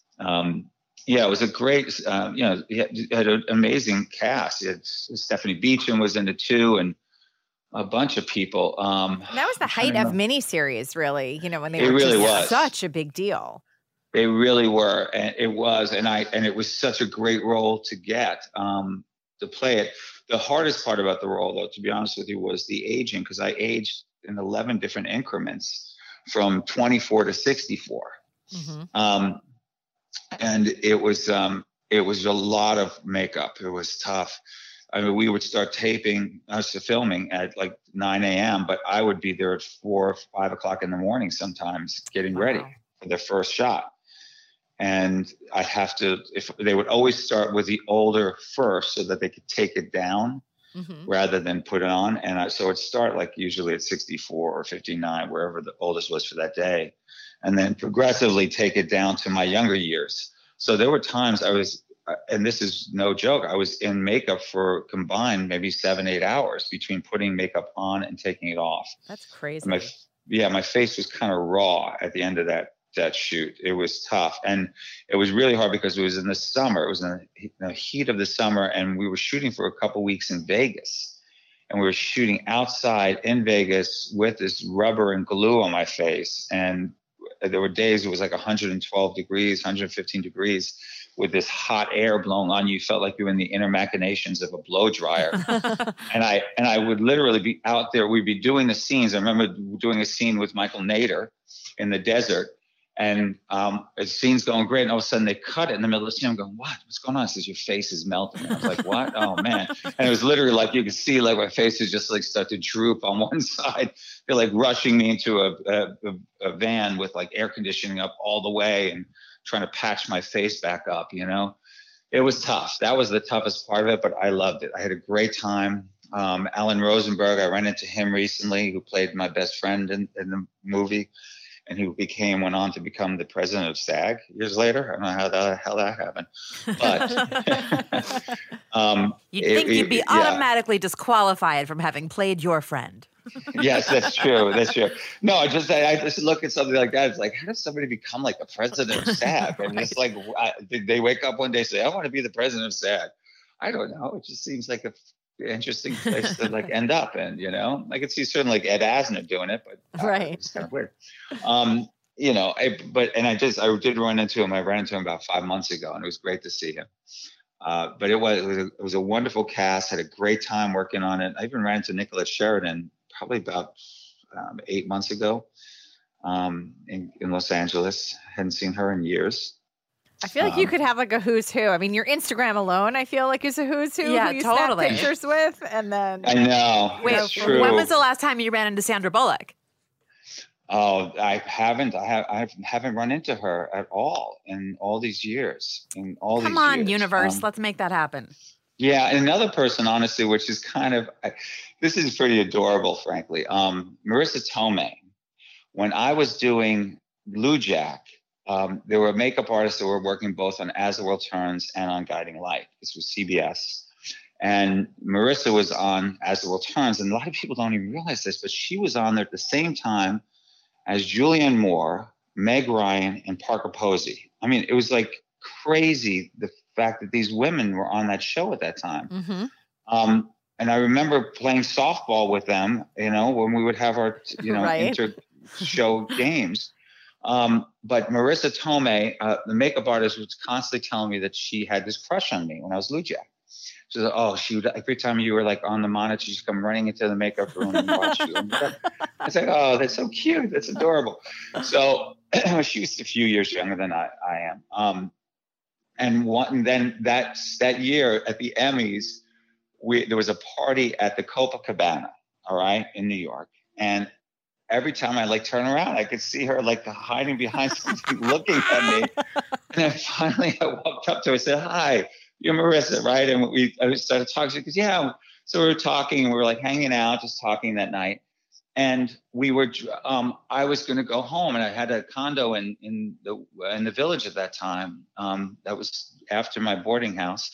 It was a great, you had an amazing cast. Stephanie Beacham was in it too, and a bunch of people. That was the height of miniseries, really. When they were such a big deal. They really were, and it was, and it was such a great role to get. To play it. The hardest part about the role, though, to be honest with you, was the aging, because I aged in 11 different increments from 24 to 64. Mm-hmm. And it was a lot of makeup. It was tough. I mean, we would start filming at like 9 a.m., but I would be there at 4 or 5 o'clock in the morning sometimes getting ready for the first shot. And I have to, if they would always start with the older first so that they could take it down rather than put it on. And so it'd start like usually at 64 or 59, wherever the oldest was for that day. And then progressively take it down to my younger years. So there were times I was, and this is no joke, I was in makeup for combined maybe 7-8 hours between putting makeup on and taking it off. That's crazy. My face was kind of raw at the end of that shoot. It was tough, and it was really hard because it was in the summer. It was in the heat of the summer, and we were shooting for a couple weeks in Vegas, and we were shooting outside in Vegas with this rubber and glue on my face. And there were days it was like 112 degrees, 115 degrees, with this hot air blowing on you. You felt like you were in the inner machinations of a blow dryer. and I would literally be out there. We'd be doing the scenes. I remember doing a scene with Michael Nader in the desert. And the scene's going great, and all of a sudden they cut it in the middle of the scene. I'm going, what's going on? It says, your face is melting. And I was like, what? Oh, man. And it was literally like you could see like my face is just like start to droop on one side. They're like rushing me into a van with like air conditioning up all the way and trying to patch my face back up, you know? It was tough. That was the toughest part of it, but I loved it. I had a great time. Alan Rosenberg, I ran into him recently, who played my best friend in the movie. And who went on to become the president of SAG years later. I don't know how the hell that happened. But you'd be automatically disqualified from having played your friend. Yes, that's true. That's true. No, I just look at something like that. It's like, how does somebody become like the president of SAG? And it's like, did they wake up one day and say, I want to be the president of SAG? I don't know. It just seems like a interesting place to like end up in, you know. I could see certainly like Ed Asner doing it, but it's kind of weird. You know, I did run into him. I ran into him about 5 months ago, and it was great to see him. But it was a wonderful cast. Had a great time working on it. I even ran into Nicolette Sheridan probably about 8 months ago in Los Angeles. Hadn't seen her in years. I feel like you could have like a who's who. I mean, your Instagram alone, I feel like is a who's who. Yeah, who you totally. snap pictures with, and then I know. Wait, it's true. When was the last time you ran into Sandra Bullock? Oh, I haven't. I haven't run into her at all in all these years. Come on, universe, let's make that happen. Yeah, and another person, honestly, which is kind of this is pretty adorable, frankly. Marissa Tomei. When I was doing Blue Jack. There were makeup artists that were working both on As the World Turns and on Guiding Light. This was CBS. And Marissa was on As the World Turns. And a lot of people don't even realize this, but she was on there at the same time as Julianne Moore, Meg Ryan, and Parker Posey. I mean, it was like crazy, the fact that these women were on that show at that time. Mm-hmm. And I remember playing softball with them, you know, when we would have our, you know, inter-show games. But Marissa Tomei, the makeup artist, was constantly telling me that she had this crush on me when I was Lou Jack. She said, she would, every time you were like on the monitor, she'd come running into the makeup room and watch you. I was like, oh, that's so cute. That's adorable. So she was a few years younger than I am. And then that year at the Emmys, there was a party at the Copacabana, all right, in New York. And every time I like turn around, I could see her like hiding behind something, looking at me. And then finally I walked up to her and said, hi, you're Marissa, right? And I started talking. She goes, yeah. So we were talking and we were like hanging out, just talking that night. And we were, I was going to go home, and I had a condo in the Village at that time. That was after my rooming house.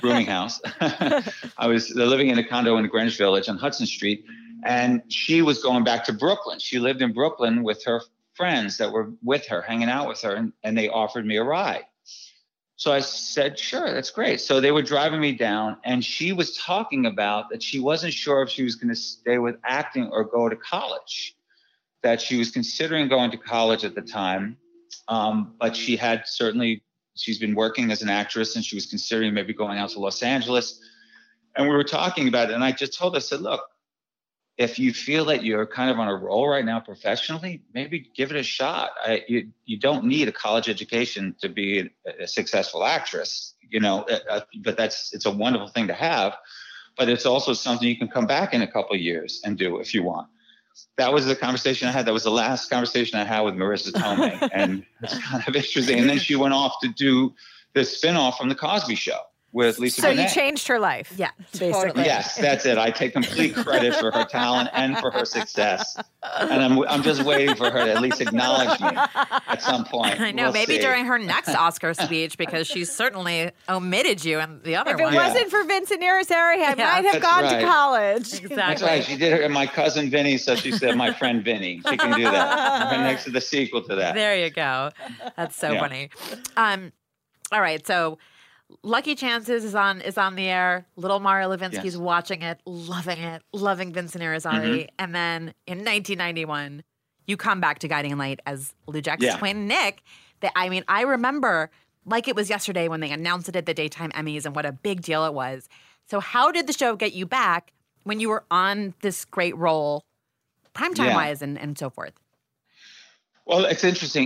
I was living in a condo in Greenwich Village on Hudson Street. And she was going back to Brooklyn. She lived in Brooklyn with her friends that were with her, hanging out with her, and they offered me a ride. So I said, sure, that's great. So they were driving me down, and she was talking about that she wasn't sure if she was going to stay with acting or go to college, that she was considering going to college at the time. But she's been working as an actress, and she was considering maybe going out to Los Angeles. And we were talking about it, and I just told her, I said, look, if you feel that you're kind of on a roll right now professionally, maybe give it a shot. You don't need a college education to be a successful actress, you know, but it's a wonderful thing to have. But it's also something you can come back in a couple of years and do if you want. That was the conversation I had. That was the last conversation I had with Marissa Tomei. And it's kind of interesting. And then she went off to do the spinoff from The Cosby Show with Lisa Bonet. So you changed her life. Yeah, basically. Yes, that's it. I take complete credit for her talent and for her success. And I'm just waiting for her to at least acknowledge me at some point. I know, maybe during her next Oscar speech, because she's certainly omitted you in the other one. one. If it wasn't for Vincent Irisari, I might have gone to college. Exactly. That's right. She did it. And my cousin Vinny, so she said, my friend Vinny. She can do that. Right next to the sequel to that. There you go. That's so funny. All right, so Lucky Chances is on the air. Little Mara Levinsky's watching it, loving Vincent Irisari. Mm-hmm. And then in 1991, you come back to Guiding Light as Lou Jack's twin, Nick. I remember like it was yesterday when they announced it at the Daytime Emmys and what a big deal it was. So how did the show get you back when you were on this great role, primetime-wise and so forth? Well, it's interesting.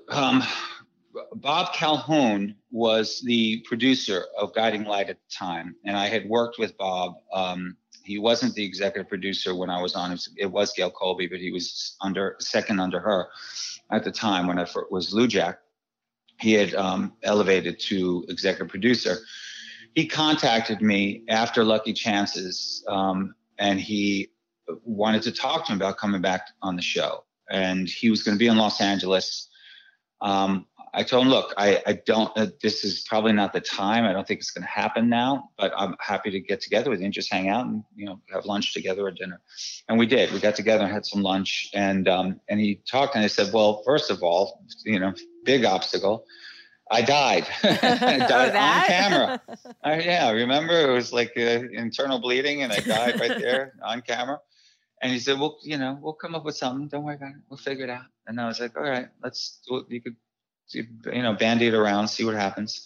Bob Calhoun was the producer of Guiding Light at the time, and I had worked with Bob. He wasn't the executive producer when I was on. It was Gail Colby, but he was second under her at the time when I was Lou Jack. He had elevated to executive producer. He contacted me after Lucky Chances, and he wanted to talk to me about coming back on the show. And he was going to be in Los Angeles. I told him, look, I don't, this is probably not the time. I don't think it's going to happen now, but I'm happy to get together with you and just hang out and, have lunch together or dinner. And we did. We got together and had some lunch, and he talked, and I said, well, first of all, big obstacle. I died. I died on camera. I remember it was like internal bleeding, and I died right there on camera. And he said, well, we'll come up with something. Don't worry about it. We'll figure it out. And I was like, all right, let's do it. You could, bandy it around, see what happens.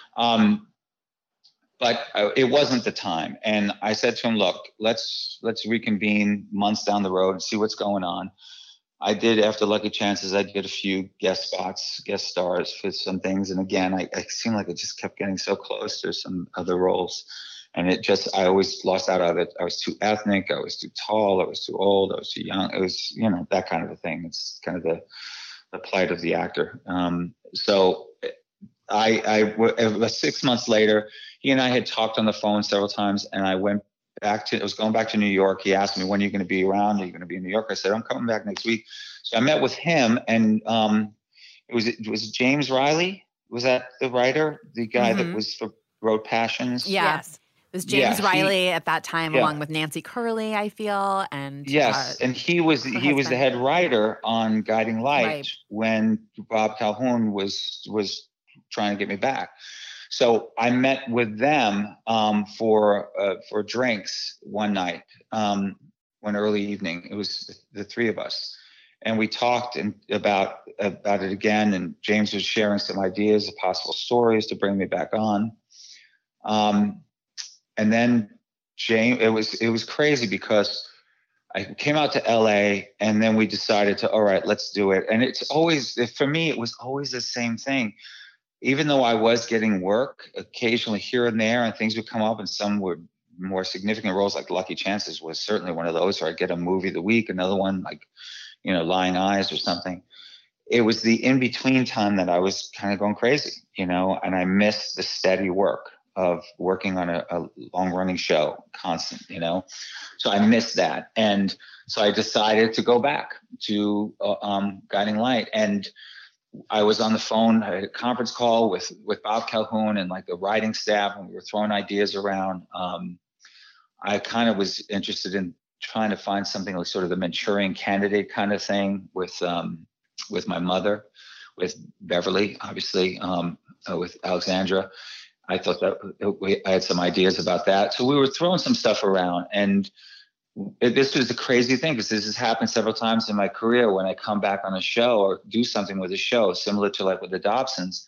But it wasn't the time. And I said to him, look, let's reconvene months down the road and see what's going on. I did, after Lucky Chances, I did a few guest stars for some things. And again, I seemed like it just kept getting so close to some other roles. And I always lost out of it. I was too ethnic. I was too tall. I was too old. I was too young. It was, that kind of a thing. It's kind of the plight of the actor. So it was 6 months later, he and I had talked on the phone several times, and I was going back to New York. He asked me, when are you going to be around? Are you going to be in New York? I said, I'm coming back next week. So I met with him, and it was James Riley. Was that the writer? The guy that wrote Passions? Yes. It was James Riley at that time, along with Nancy Curley, I feel, and and he was the head writer on Guiding Light when Bob Calhoun was trying to get me back. So I met with them for drinks one night, one early evening. It was the three of us, and we talked about it again. And James was sharing some ideas of possible stories to bring me back on. And then James, it was crazy because I came out to LA, and then we decided all right, let's do it. And it's always, for me, it was always the same thing. Even though I was getting work occasionally here and there, and things would come up, and some were more significant roles, like Lucky Chances was certainly one of those, or I'd get a movie of the week, another one like, Lying Eyes or something. It was the in-between time that I was kind of going crazy, and I missed the steady work of working on a long-running show, constant, So I missed that. And so I decided to go back to Guiding Light. And I was on the phone. I had a conference call with Bob Calhoun and like the writing staff, and we were throwing ideas around. I kind of was interested in trying to find something like sort of the Manchurian Candidate kind of thing with my mother, with Beverly, obviously, with Alexandra. I thought that I had some ideas about that. So we were throwing some stuff around, and this was the crazy thing, because this has happened several times in my career when I come back on a show or do something with a show, similar to like with the Dobsons.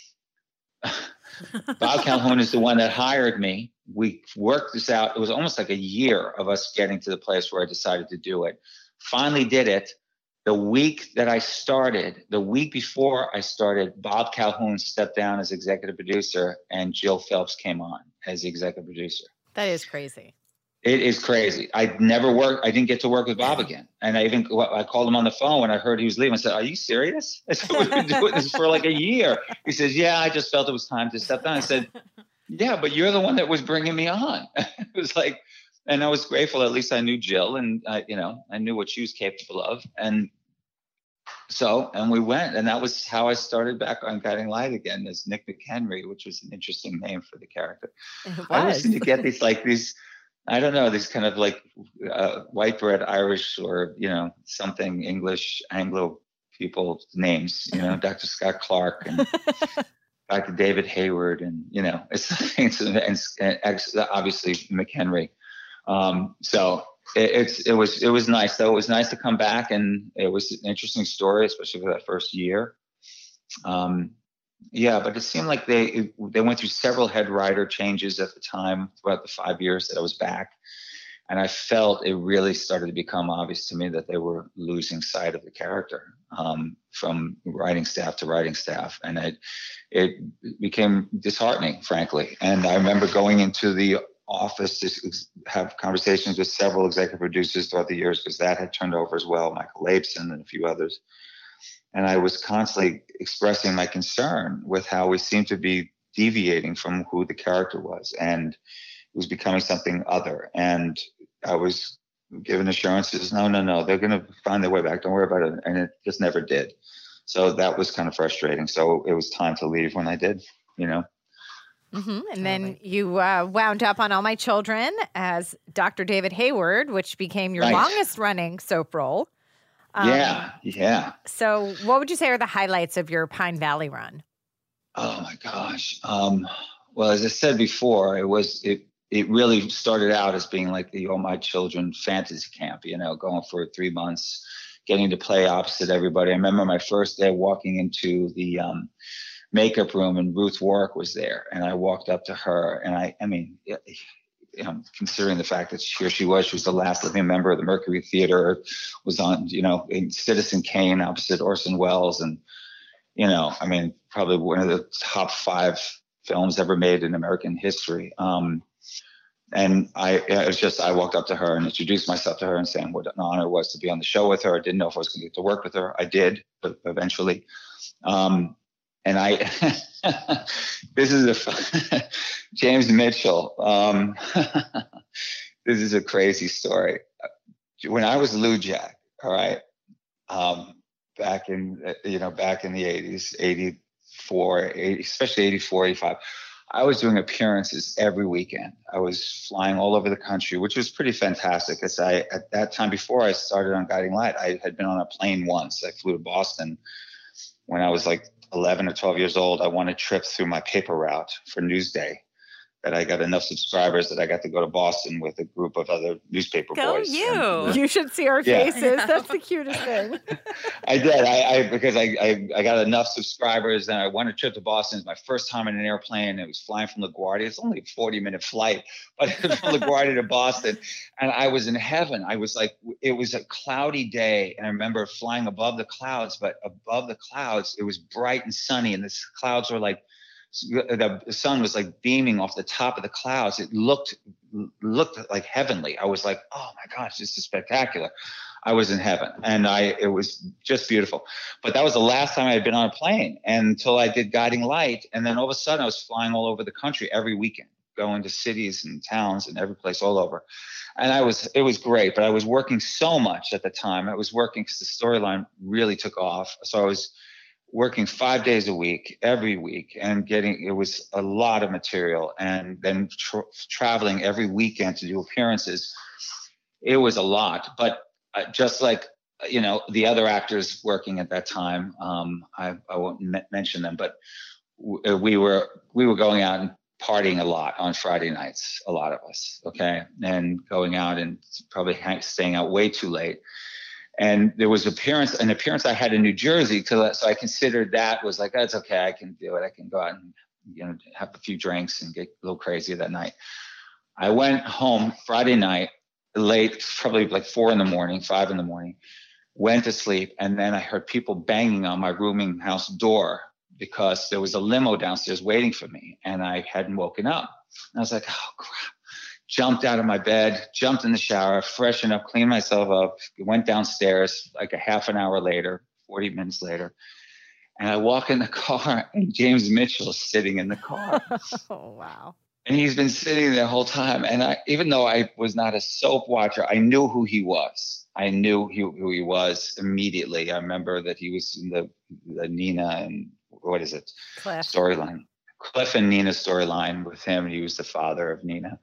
Bob Calhoun is the one that hired me. We worked this out. It was almost like a year of us getting to the place where I decided to do it. Finally did it. The week before I started, Bob Calhoun stepped down as executive producer, and Jill Phelps came on as the executive producer. That is crazy. It is crazy. I didn't get to work with Bob again. And I called him on the phone when I heard he was leaving. I said, are you serious? I said, we've been doing this for like a year. He says, yeah, I just felt it was time to step down. I said, yeah, but you're the one that was bringing me on. It was like, and I was grateful. At least I knew Jill, and I knew what she was capable of. And we went, and that was how I started back on Guiding Light again as Nick McHenry, which was an interesting name for the character. I always seem to get these I don't know, these kind of like white bread Irish or, something English, Anglo people names, Dr. Scott Clark and Dr. David Hayward and, it's obviously McHenry. So it was nice though. It was nice to come back, and it was an interesting story, especially for that first year. Yeah, but it seemed like they went through several head writer changes at the time throughout the 5 years that I was back. And I felt it really started to become obvious to me that they were losing sight of the character, from writing staff to writing staff. And it became disheartening, frankly. And I remember going into the office to have conversations with several executive producers throughout the years, because that had turned over as well, Michael Lapson and a few others. And I was constantly expressing my concern with how we seemed to be deviating from who the character was. And it was becoming something other. And I was given assurances, no, they're going to find their way back. Don't worry about it. And it just never did. So that was kind of frustrating. So it was time to leave when I did, Mm-hmm. And then you wound up on All My Children as Dr. David Hayward, which became your longest running soap role. Yeah. So what would you say are the highlights of your Pine Valley run? Oh my gosh. Well, as I said before, it really started out as being like the All My Children fantasy camp, going for 3 months, getting to play opposite everybody. I remember my first day walking into the makeup room, and Ruth Warwick was there, and I walked up to her, and I mean, considering the fact that here she was the last living member of the Mercury Theater, was on, in Citizen Kane opposite Orson Welles, and I mean, probably one of the top 5 films ever made in American history. And I walked up to her and introduced myself to her and saying what an honor it was to be on the show with her. I didn't know if I was going to get to work with her. I did, but eventually. And this is James Mitchell. This is a crazy story. When I was Lou Jack, all right, back in the 80s, 84, especially 84, 85, I was doing appearances every weekend. I was flying all over the country, which was pretty fantastic. Because at that time, before I started on Guiding Light, I had been on a plane once. I flew to Boston when I was like 11 or 12 years old. I won a trip through my paper route for Newsday, that I got enough subscribers that I got to go to Boston with a group of other newspaper boys. You should see our faces. That's the cutest thing. I did. Because I got enough subscribers, and I won a trip to Boston. It was my first time in an airplane. It was flying from LaGuardia. It's only a 40-minute flight, but it was from LaGuardia to Boston. And I was in heaven. I was like, it was a cloudy day. And I remember flying above the clouds, but above the clouds, it was bright and sunny. And the clouds were like, the sun was like beaming off the top of the clouds. It looked like heavenly. I was like, oh my gosh, this is spectacular. I was in heaven, and it was just beautiful. But that was the last time I had been on a plane, until I did Guiding Light. And then all of a sudden I was flying all over the country every weekend, going to cities and towns and every place all over. And it was great, but I was working so much at the time. I was working because the storyline really took off. So I was working 5 days a week, every week, and it was a lot of material, and then traveling every weekend to do appearances. It was a lot, but just like, the other actors working at that time, I won't mention them, but we were going out and partying a lot on Friday nights, a lot of us, okay, and going out and probably staying out way too late. And there was an appearance I had in New Jersey, so I considered that was like, that's okay, I can do it. I can go out and have a few drinks and get a little crazy that night. I went home Friday night late, probably like 5 in the morning, went to sleep, and then I heard people banging on my rooming house door because there was a limo downstairs waiting for me, and I hadn't woken up. And I was like, oh crap. Jumped out of my bed, jumped in the shower, freshened up, cleaned myself up, went downstairs like a half an hour later, 40 minutes later. And I walk in the car, and James Mitchell is sitting in the car. Oh, wow. And he's been sitting there the whole time. And even though I was not a soap watcher, I knew who he was. I knew who he was immediately. I remember that he was in the Nina and Cliff storyline. Cliff and Nina storyline with him. He was the father of Nina.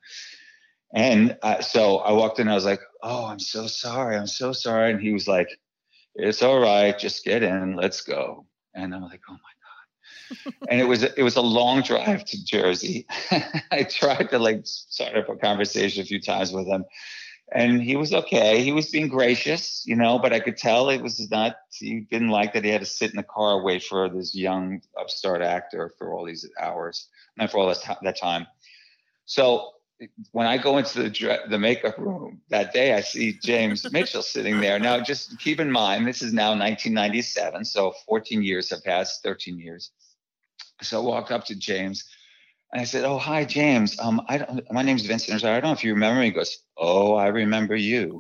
And so I walked in, I was like, oh, I'm so sorry. And he was like, it's all right. Just get in. Let's go. And I'm like, oh my God. And it was a long drive to Jersey. I tried to start up a conversation a few times with him. And he was okay. He was being gracious, but I could tell he didn't like that he had to sit in the car and wait for this young upstart actor for all these hours, not for all that time. So when I go into the makeup room that day, I see James Mitchell sitting there. Now, just keep in mind, this is now 1997. So 14 years have passed, 13 years. So I walked up to James and I said, "Oh, hi, James. My name's Vincent. I don't know if you remember me." He goes, "Oh, I remember you."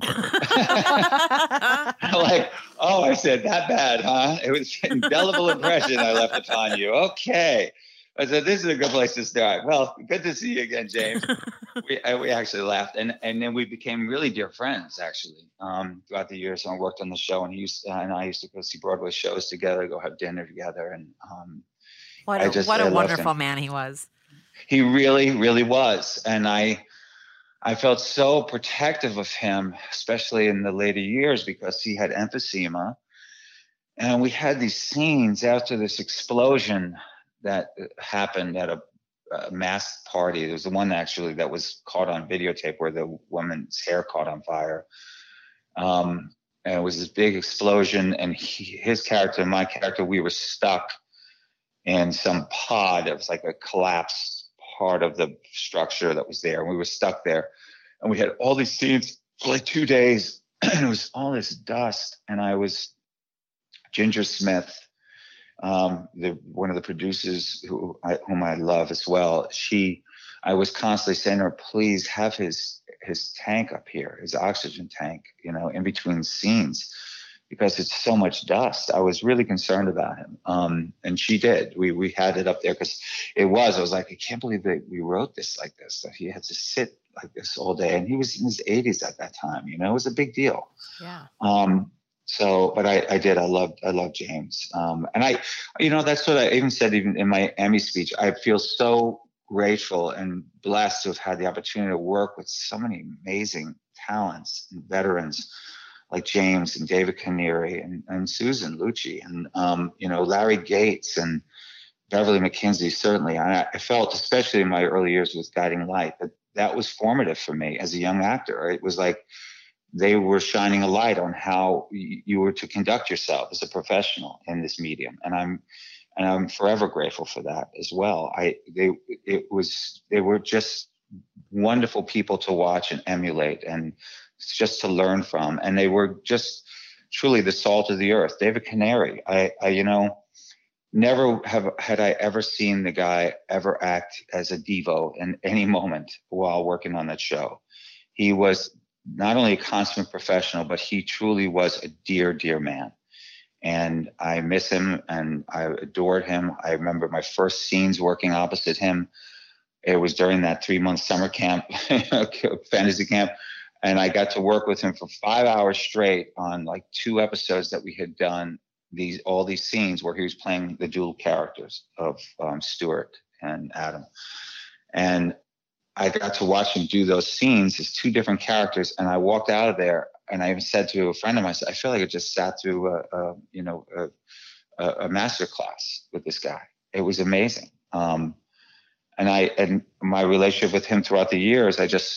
I'm like, "Oh," I said, "that bad, huh? It was an indelible impression I left upon you." Okay. I said, "This is a good place to start." Well, good to see you again, James. We actually laughed, and then we became really dear friends, actually, throughout the years. And I worked on the show, and he and I used to go see Broadway shows together, go have dinner together, and what a wonderful man he was. He really, really was, and I felt so protective of him, especially in the later years, because he had emphysema, and we had these scenes after this explosion that happened at a masked party. There was the one actually that was caught on videotape where the woman's hair caught on fire. And it was this big explosion, and his character and my character, we were stuck in some pod. It was like a collapsed part of the structure that was there. And we were stuck there, and we had all these scenes for like 2 days, and it was all this dust. And I was Ginger Smith, one of the producers whom I love as well. I was constantly saying to her, "Please have his tank up here, his oxygen tank, in between scenes, because it's so much dust." I was really concerned about him. And she did. We had it up there because I was like, I can't believe that we wrote this like this, that he had to sit like this all day. And he was in his 80s at that time, it was a big deal. Yeah. But I did. I loved James. And that's what I even said, even in my Emmy speech. I feel so grateful and blessed to have had the opportunity to work with so many amazing talents and veterans like James and David Canary and Susan Lucci and, Larry Gates and Beverly McKinsey, certainly. I felt, especially in my early years with Guiding Light, that was formative for me as a young actor. It was like they were shining a light on how you were to conduct yourself as a professional in this medium. And I'm forever grateful for that as well. They were just wonderful people to watch and emulate and just to learn from. And they were just truly the salt of the earth. David Canary, never had I ever seen the guy ever act as a divo in any moment while working on that show. He was not only a consummate professional, but he truly was a dear, dear man. And I miss him and I adored him. I remember my first scenes working opposite him. It was during that 3-month summer camp, fantasy camp. And I got to work with him for 5 hours straight on like 2 episodes that we had done, all these scenes where he was playing the dual characters of Stuart and Adam. And I got to watch him do those scenes as 2 different characters. And I walked out of there and I even said to a friend of mine, I feel like I just sat through a master class with this guy. It was amazing. And my relationship with him throughout the years,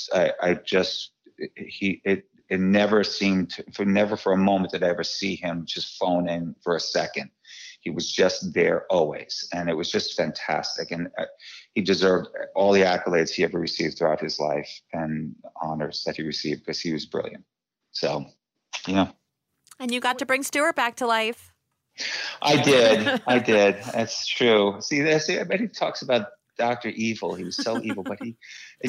it never seemed never for a moment did I ever see him just phone in for a second. He was just there always. And it was just fantastic. And he deserved all the accolades he ever received throughout his life and honors that he received because he was brilliant. So, And you got to bring Stuart back to life. I did. That's true. See, I bet he talks about Dr. Evil. He was so evil, but he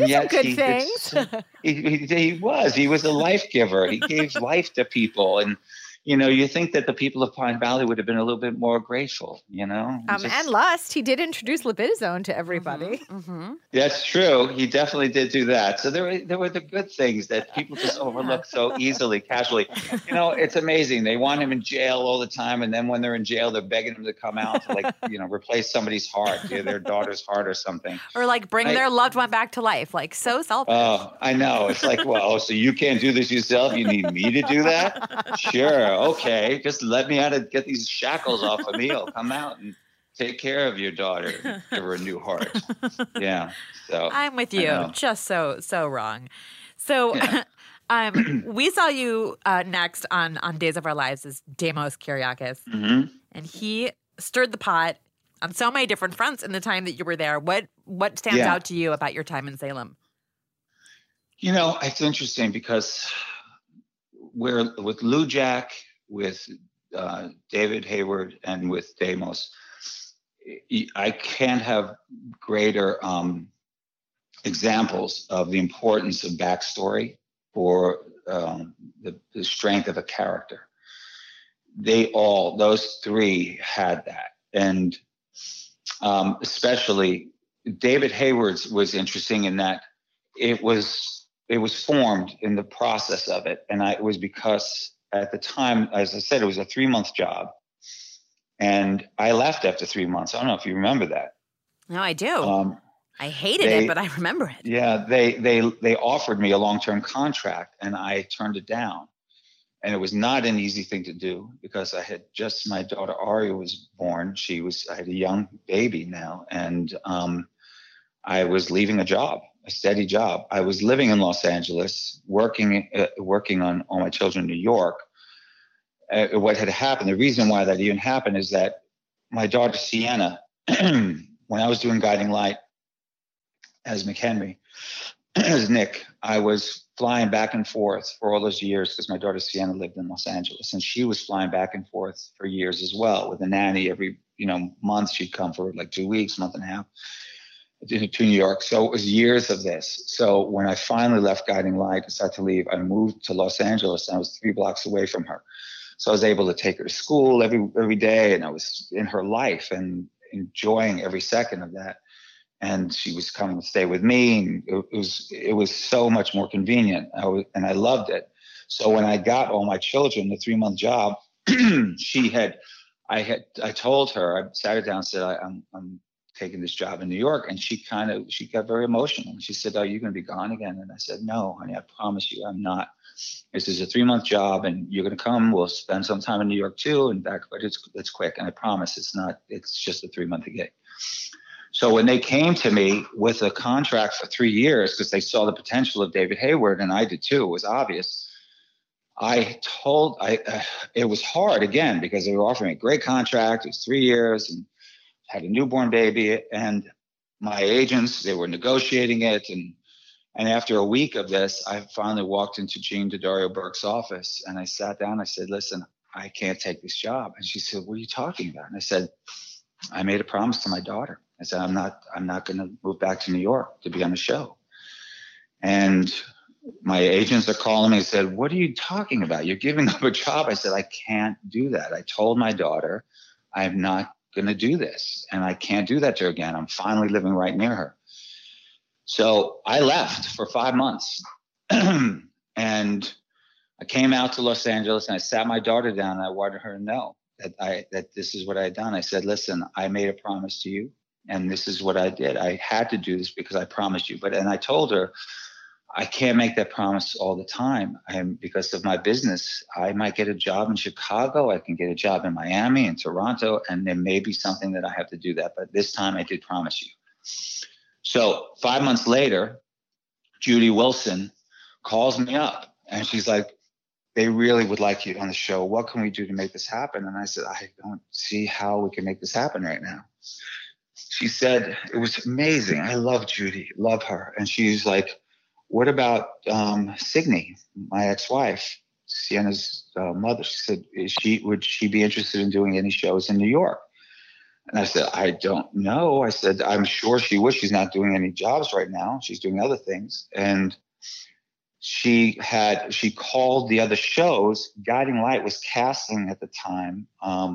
was a life giver. He gave life to people. And, you think that the people of Pine Valley would have been a little bit more grateful, And lust. He did introduce libidozone to everybody. Mm-hmm. Mm-hmm. That's true. He definitely did do that. So there were the good things that people just overlook so easily, casually. It's amazing. They want him in jail all the time. And then when they're in jail, they're begging him to come out to replace somebody's heart, their daughter's heart or something. Or bring their loved one back to life. So selfish. Oh, I know. It's like, well, so you can't do this yourself? You need me to do that? Sure. Okay. Just let me get these shackles off of me. I'll come out and take care of your daughter, give her a new heart. Yeah. So I'm with you. Just so wrong. So We saw you next on Days of Our Lives as Deimos Kyriakis, and he stirred the pot on so many different fronts in the time that you were there. What stands out to you about your time in Salem? You know, it's interesting because we're with Lou Jack, with David Hayward, and with Deimos. I can't have greater examples of the importance of backstory for the strength of a character. Those three had that. And especially David Hayward's was interesting in that it was formed in the process of it. And it was because at the time, as I said, it was a 3-month job. And I left after 3 months. I don't know if you remember that. No, I do. I hated it, but I remember it. Yeah, they offered me a long-term contract, and I turned it down. And it was not an easy thing to do because I had just, my daughter Aria was born. I had a young baby now, and I was leaving a steady job. I was living in Los Angeles, working on all my children in New York. What had happened, the reason why that even happened is that my daughter Sienna, when I was doing Guiding Light as McHenry, as Nick, I was flying back and forth for all those years because my daughter Sienna lived in Los Angeles, and she was flying back and forth for years as well with a nanny. Every month she'd come for like 2 weeks, month and a half to New York. So it was years of this. So when I finally left Guiding Light, decided to leave, I moved to Los Angeles, and I was 3 blocks away from her. So I was able to take her to school every day, and I was in her life and enjoying every second of that. And she was coming to stay with me, and it was so much more convenient. And I loved it. So when I got all my children, the 3-month job, I told her, I sat her down and said, I'm taking this job in New York. And she got very emotional. She said, "Are you going to be gone again?" And I said, "No, honey, I promise you, I'm not. This is a 3-month job, and you're going to come. We'll spend some time in New York too, and back, but it's quick. And I promise it's just a 3-month gig." So when they came to me with a contract for 3 years, because they saw the potential of David Hayward, and I did too, it was obvious. It was hard again because they were offering a great contract. It was 3 years and had a newborn baby, and my agents, they were negotiating it. And after a week of this, I finally walked into Jean Daddario Burke's office, and I sat down. I said, "Listen, I can't take this job." And she said, "What are you talking about?" And I said, "I made a promise to my daughter. I said, I'm not going to move back to New York to be on the show." And my agents are calling me and said, "What are you talking about? You're giving up a job." I said, "I can't do that. I told my daughter I'm not going to do this, and I can't do that to her again. I'm finally living right near her." So I left for 5 months, and I came out to Los Angeles, and I sat my daughter down, and I wanted her to know that this is what I had done. I said, "Listen, I made a promise to you, and this is what I did. I had to do this because I promised you." And I told her, I can't make that promise all the time. Because of my business, I might get a job in Chicago. I can get a job in Miami and Toronto, and there may be something that I have to do that. But this time I did promise you. So 5 months later, Judy Wilson calls me up, and she's like, "They really would like you on the show. What can we do to make this happen?" And I said, "I don't see how we can make this happen right now." She said, it was amazing. I love Judy, love her. And she's like, "What about Signe, my ex-wife, Sienna's mother?" She said, would she be interested in doing any shows in New York? And I said, "I don't know." I said, "I'm sure she would. She's not doing any jobs right now. She's doing other things." And she called the other shows. Guiding Light was casting at the time.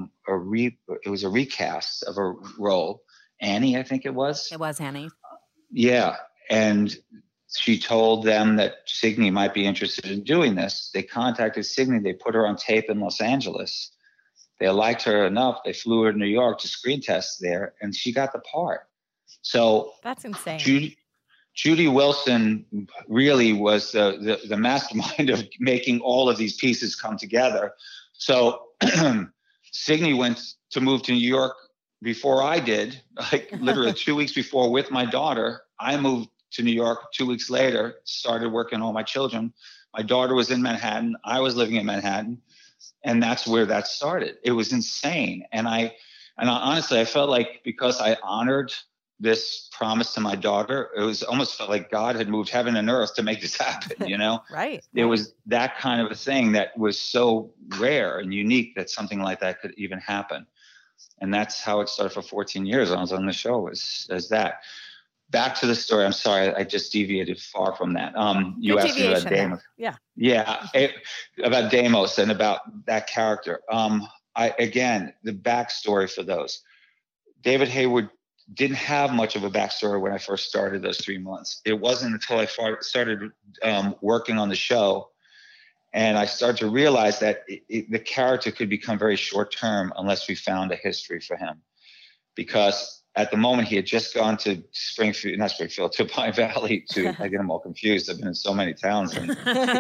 It was a recast of a role. Annie, I think it was. It was Annie. Yeah. And she told them that Signe might be interested in doing this. They contacted Signe. They put her on tape in Los Angeles. They liked her enough. They flew her to New York to screen test there, and she got the part. So that's insane. Judy Wilson really was the mastermind of making all of these pieces come together. So Signe went to move to New York before I did, like literally 2 weeks before with my daughter. I moved to New York 2 weeks later, started working on all my children. My daughter was in Manhattan. I was living in Manhattan. And that's where that started. It was insane. And I honestly, I felt like because I honored this promise to my daughter, it was almost felt like God had moved heaven and earth to make this happen, you know? Right. It was that kind of a thing that was so rare and unique that something like that could even happen. And that's how it started for 14 years. I was on the show as that. Back to the story. I'm sorry, I just deviated far from that. You asked me about Deimos. Yeah, about Deimos and about that character. Again, the backstory for those. David Hayward didn't have much of a backstory when I first started those 3 months. It wasn't until I started working on the show and I started to realize that the character could become very short term unless we found a history for him. Because at the moment, he had just gone to to Pine Valley I get them all confused. I've been in so many towns and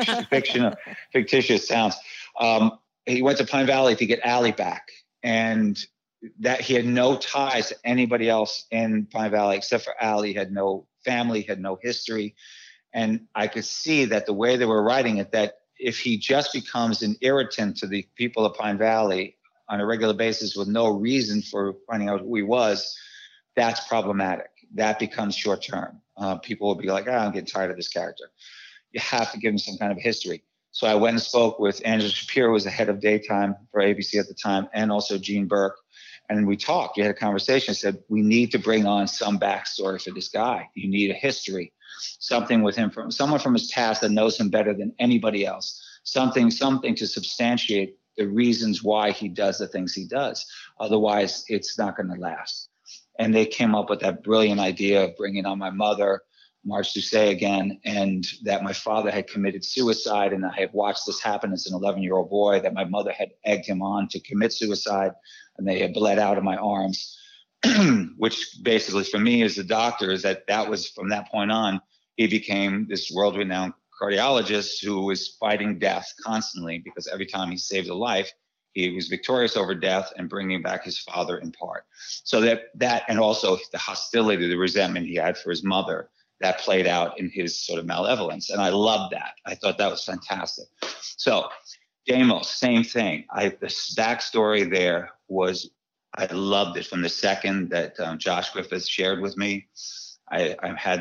fictitious towns. He went to Pine Valley to get Allie back. And that he had no ties to anybody else in Pine Valley except for Allie. Had no family, had no history. And I could see that the way they were writing it, that if he just becomes an irritant to the people of Pine Valley on a regular basis with no reason for finding out who he was, that's problematic. That becomes short term. People will be like, I'm getting tired of this character. You have to give him some kind of history. So I went and spoke with Angela Shapiro, who was the head of daytime for ABC at the time, and also Gene Burke. And we talked. We had a conversation. I said, we need to bring on some backstory for this guy. You need a history, something with him, someone from his past that knows him better than anybody else, something to substantiate the reasons why he does the things he does. Otherwise, it's not going to last. And they came up with that brilliant idea of bringing on my mother, Marge Doucet again, and that my father had committed suicide. And I had watched this happen as an 11-year-old boy, that my mother had egged him on to commit suicide, and they had bled out of my arms, which basically for me as a doctor is that was from that point on, he became this world-renowned cardiologist who was fighting death constantly, because every time he saved a life, he was victorious over death and bringing back his father in part. So that and also the hostility, the resentment he had for his mother, that played out in his sort of malevolence. And I loved that. I thought that was fantastic. So Deimos, same thing. The backstory there was, I loved it from the second that Josh Griffith shared with me. I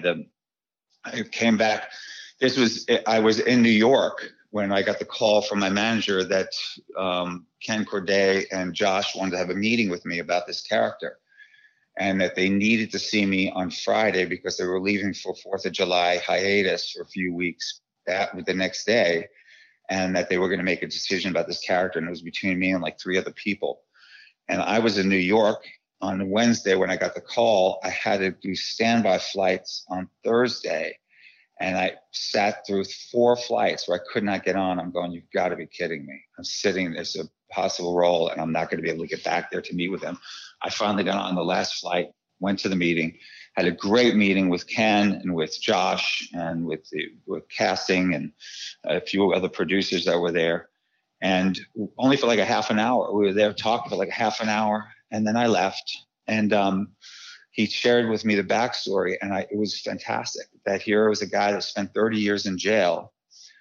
came back. I was in New York when I got the call from my manager that Ken Corday and Josh wanted to have a meeting with me about this character, and that they needed to see me on Friday because they were leaving for 4th of July hiatus for a few weeks the next day, and that they were going to make a decision about this character. And it was between me and like 3 other people. And I was in New York on Wednesday when I got the call. I had to do standby flights on Thursday. And I sat through 4 flights where I could not get on. I'm going, you've got to be kidding me. I'm sitting, there's a possible role, and I'm not going to be able to get back there to meet with him. I finally got on the last flight, went to the meeting, had a great meeting with Ken and with Josh and with casting and a few other producers that were there. And only for like a half an hour. We were there talking for like a half an hour, and then I left. And he shared with me the backstory, and it was fantastic. That here was a guy that spent 30 years in jail.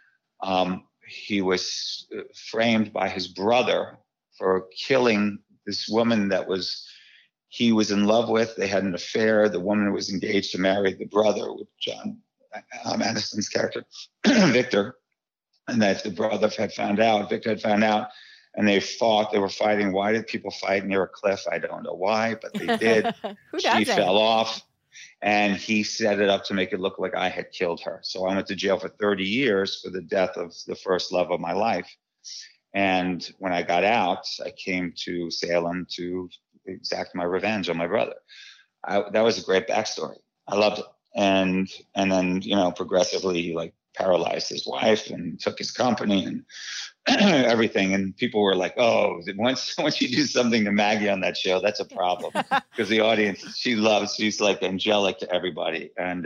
He was framed by his brother for killing this woman that he was in love with. They had an affair. The woman was engaged to marry the brother with John Aniston's character, Victor. And that the brother had found out, Victor had found out, and they were fighting. Why did people fight near a cliff? I don't know why, but they did. She fell off, and he set it up to make it look like I had killed her. So I went to jail for 30 years for the death of the first love of my life. And when I got out, I came to Salem to exact my revenge on my brother. That was a great backstory. I loved it. And then, progressively he paralyzed his wife and took his company and everything. And people were like, oh, once you do something to Maggie on that show, that's a problem. Because the audience, she's like angelic to everybody. And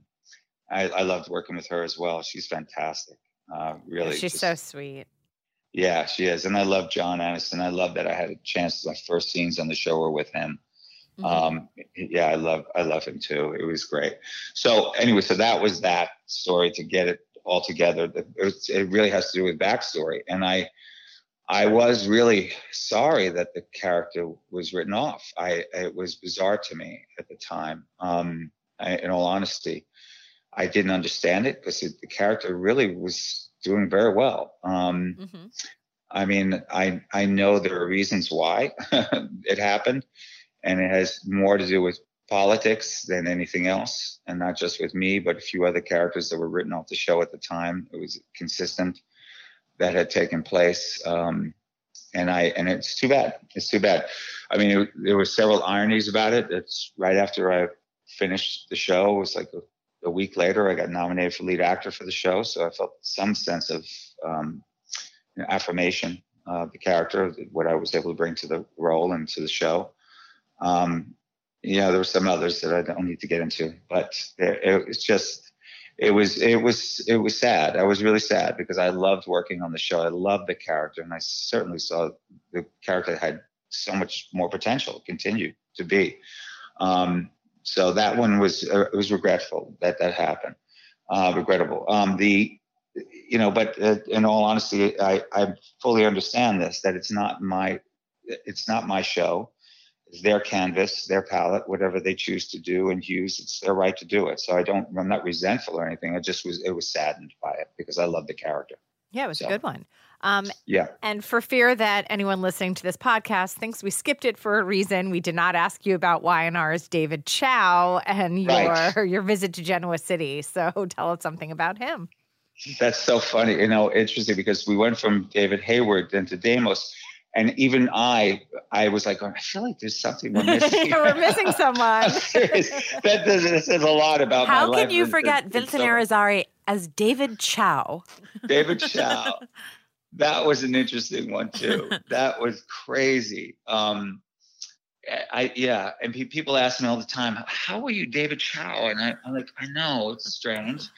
I loved working with her as well. She's fantastic. Really. Yeah, she's so sweet. Yeah, she is. And I love John Aniston. I love that I had a chance. My first scenes on the show were with him. Mm-hmm. I love him too. It was great. So anyway, so that was that story to get it altogether. It really has to do with backstory. And I was really sorry that the character was written off. It was bizarre to me at the time. In all honesty, I didn't understand it because the character really was doing very well. I mean, I know there are reasons why it happened, and it has more to do with politics than anything else, and not just with me, but a few other characters that were written off the show at the time. It was consistent that had taken place, and it's too bad. It's too bad. I mean, there were several ironies about it. It's right after I finished the show. It was like a week later, I got nominated for lead actor for the show, so I felt some sense of affirmation of the character, what I was able to bring to the role and to the show. There were some others that I don't need to get into, but it was sad. I was really sad because I loved working on the show. I loved the character, and I certainly saw the character had so much more potential, continue to be. So that one was regretful that happened. Regrettable. But in all honesty, I fully understand this, that it's not my show. It's their canvas, their palette, whatever they choose to do and use, it's their right to do it. So I'm not resentful or anything. It was saddened by it because I love the character. Yeah, it was a good one. Yeah. And for fear that anyone listening to this podcast thinks we skipped it for a reason, we did not ask you about Y&R's David Chow and your visit to Genoa City. So tell us something about him. That's so funny. Interesting because we went from David Hayward then to Deimos. And even I was like, I feel like there's something we're missing. We're missing someone. That says a lot about my life. How can you forget Vincent Irizarry as David Chow? David Chow. That was an interesting one, too. That was crazy. And people ask me all the time, how are you David Chow? And I'm like, I know, it's strange.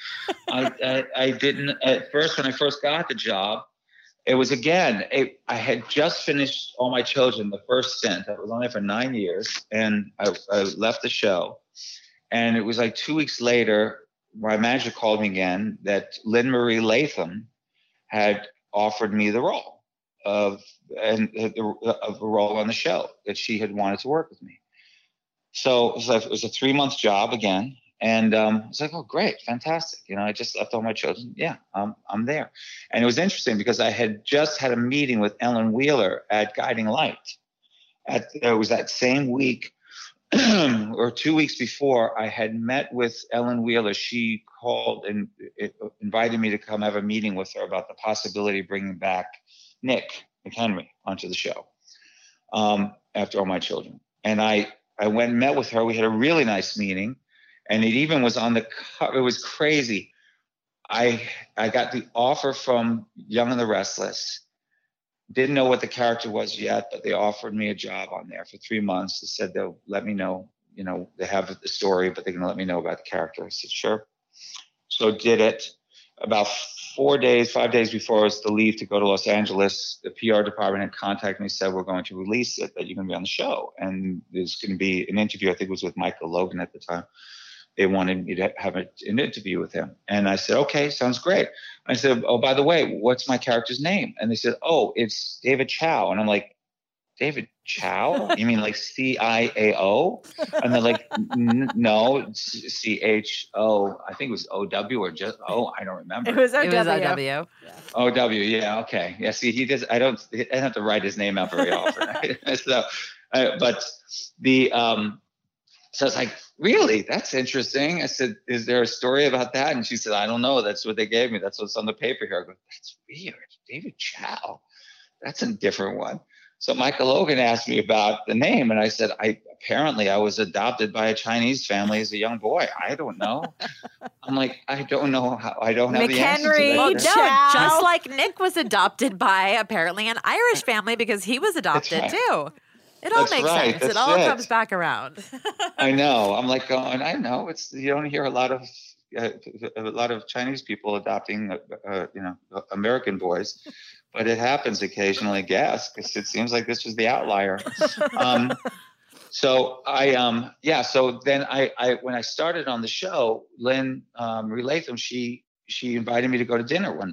I didn't, at first, when I first got the job, it was, I had just finished All My Children, the first stint. I was on there for 9 years, and I left the show. And it was like 2 weeks later, my manager called me again that Lynn Marie Latham had offered me the role of a role on the show, that she had wanted to work with me. So it was a 3-month job again. And I was like, oh, great, fantastic. I just left All My Children. Yeah, I'm there. And it was interesting because I had just had a meeting with Ellen Wheeler at Guiding Light. It was that same week or 2 weeks before I had met with Ellen Wheeler. She called and invited me to come have a meeting with her about the possibility of bringing back Nick McHenry onto the show after All My Children. And I went and met with her. We had a really nice meeting. And it even was on the cover. It was crazy. I got the offer from Young and the Restless. Didn't know what the character was yet, but they offered me a job on there for 3 months. They said they'll let me know. They have the story, but they're going to let me know about the character. I said, sure. So did it. About 5 days before I was to leave to go to Los Angeles, the PR department had contacted me and said, we're going to release it, that you're going to be on the show. And there's going to be an interview, I think it was with Michael Logan at the time. They wanted me to have an interview with him. And I said, okay, sounds great. I said, oh, by the way, what's my character's name? And they said, oh, it's David Chow. And I'm like, David Chow? You mean like CIAO? And they're like, no, CHO. I think it was OW or just O. I don't remember. It was OW. Yeah. OW, yeah, okay. Yeah, see, he does. I don't have to write his name out very often. So, but the so I was like, really? That's interesting. I said, is there a story about that? And she said, I don't know. That's what they gave me. That's what's on the paper here. I go, that's weird. David Chow. That's a different one. So Michael Logan asked me about the name. And I said, apparently I was adopted by a Chinese family as a young boy. I don't know. I'm like, I don't know how. I don't have the answer to that. Well, no, just like Nick was adopted by apparently an Irish family because he was adopted too. It all makes sense. It all comes back around. I know. I'm like going, I know. You don't hear a lot of Chinese people adopting, American boys, but it happens occasionally, I guess, because it seems like this was the outlier. So then I when I started on the show, Lynn Marie Latham, she she invited me to go to dinner one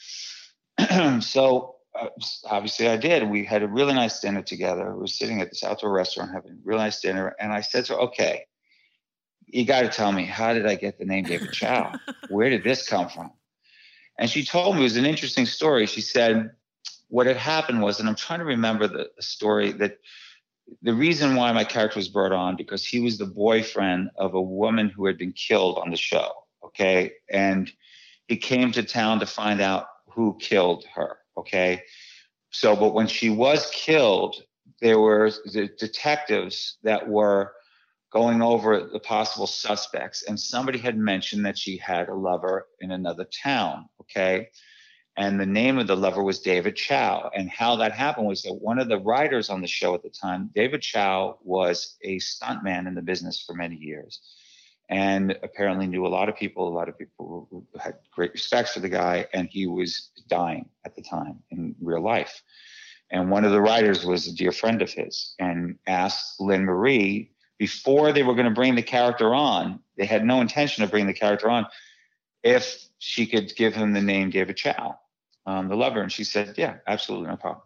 night. So obviously I did. We had a really nice dinner together. We were sitting at this outdoor restaurant having a real nice dinner. And I said to her, okay, you got to tell me, how did I get the name David Chow? Where did this come from? And she told me, it was an interesting story. She said, what had happened was, and I'm trying to remember the story, that the reason why my character was brought on, because he was the boyfriend of a woman who had been killed on the show. Okay. And he came to town to find out who killed her. Okay. So, but when she was killed, there were the detectives that were going over the possible suspects, and somebody had mentioned that she had a lover in another town. Okay. And the name of the lover was David Chow. And how that happened was that one of the writers on the show at the time, David Chow, was a stuntman in the business for many years, and apparently knew a lot of people. A lot of people who had great respect for the guy, and he was dying at the time in real life. And one of the writers was a dear friend of his, and asked Lynn Marie, before they were going to bring the character on, they had no intention of bringing the character on, if she could give him the name David Chow, the lover. And she said, yeah, absolutely, no problem.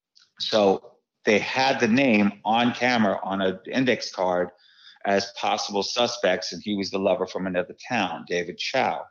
So they had the name on camera on an index card as possible suspects, and he was the lover from another town, David Chow.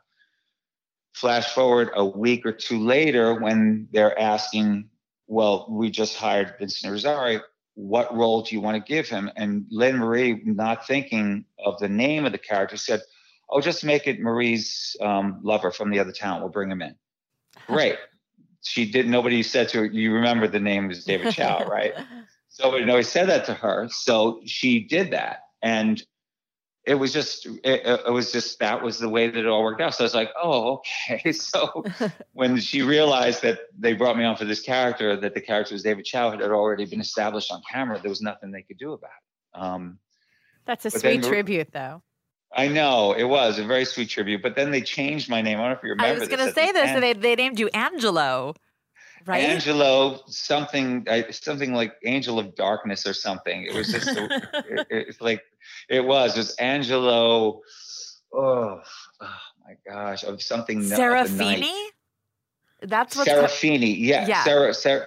Flash forward a week or two later, when they're asking, well, we just hired Vincent Irizarry, what role do you want to give him? And Lynn Marie, not thinking of the name of the character, said, oh, just make it Marie's lover from the other town. We'll bring him in. Great. She didn't, nobody said to her, you remember the name was David Chow, right? So nobody said that to her. So she did that. And it was just, that was the way that it all worked out. So I was like, oh, okay. So when she realized that they brought me on for this character, that the character was David Chow, had already been established on camera, there was nothing they could do about it. That's a sweet tribute, though. I know, it was a very sweet tribute. But then they changed my name. I don't know if you remember. I was going to say this. So they named you Angelo, right? Angelo, something like Angel of Darkness or something. It was just, it's like, it was Angelo. Oh my gosh, of something. Serafini? That's what Serafini. Yeah. Sarah.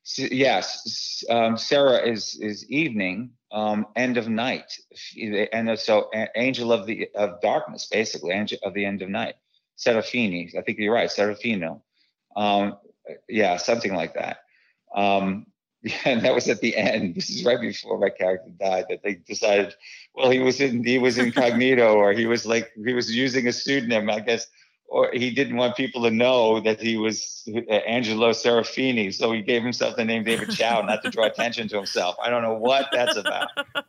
Yes. Sarah is evening. End of night. And so Angel of Darkness, basically, Angel of the End of Night. Serafini. I think you're right. Serafino. Yeah, something like that. And that was at the end. This is right before my character died, that they decided, well, he was incognito, or he was using a pseudonym, I guess, or he didn't want people to know that he was Angelo Serafini. So he gave himself the name David Chow, not to draw attention to himself. I don't know what that's about.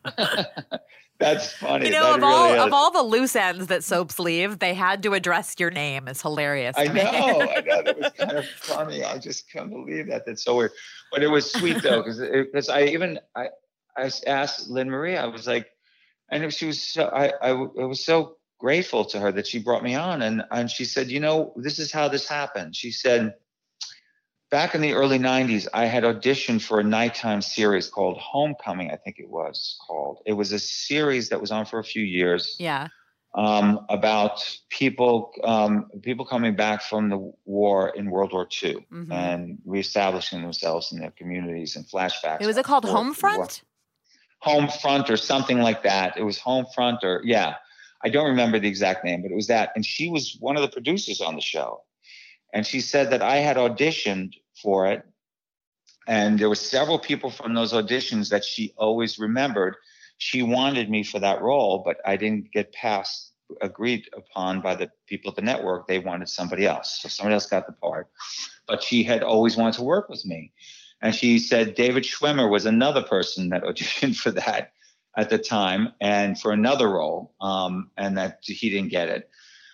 That's funny. You know, of all the loose ends that soaps leave, they had to address your name. It's hilarious. I know. That was kind of funny. I just can't believe that. That's so weird. But it was sweet though, because I asked Lynn Marie. I was like, and she was so, I was so grateful to her that she brought me on, and she said, you know, this is how this happened. She said, back in the early 90s, I had auditioned for a nighttime series called Homecoming, I think it was called. It was a series that was on for a few years. Yeah. About people coming back from the war in World War II, mm-hmm. and reestablishing themselves in their communities, and flashbacks. Was it called Homefront? Homefront or something like that. It was Homefront, or yeah. I don't remember the exact name, but it was that. And she was one of the producers on the show. And she said that I had auditioned for it. And there were several people from those auditions that she always remembered. She wanted me for that role, but I didn't get agreed upon by the people at the network. They wanted somebody else. So somebody else got the part. But she had always wanted to work with me. And she said David Schwimmer was another person that auditioned for that at the time, and for another role, and that he didn't get it.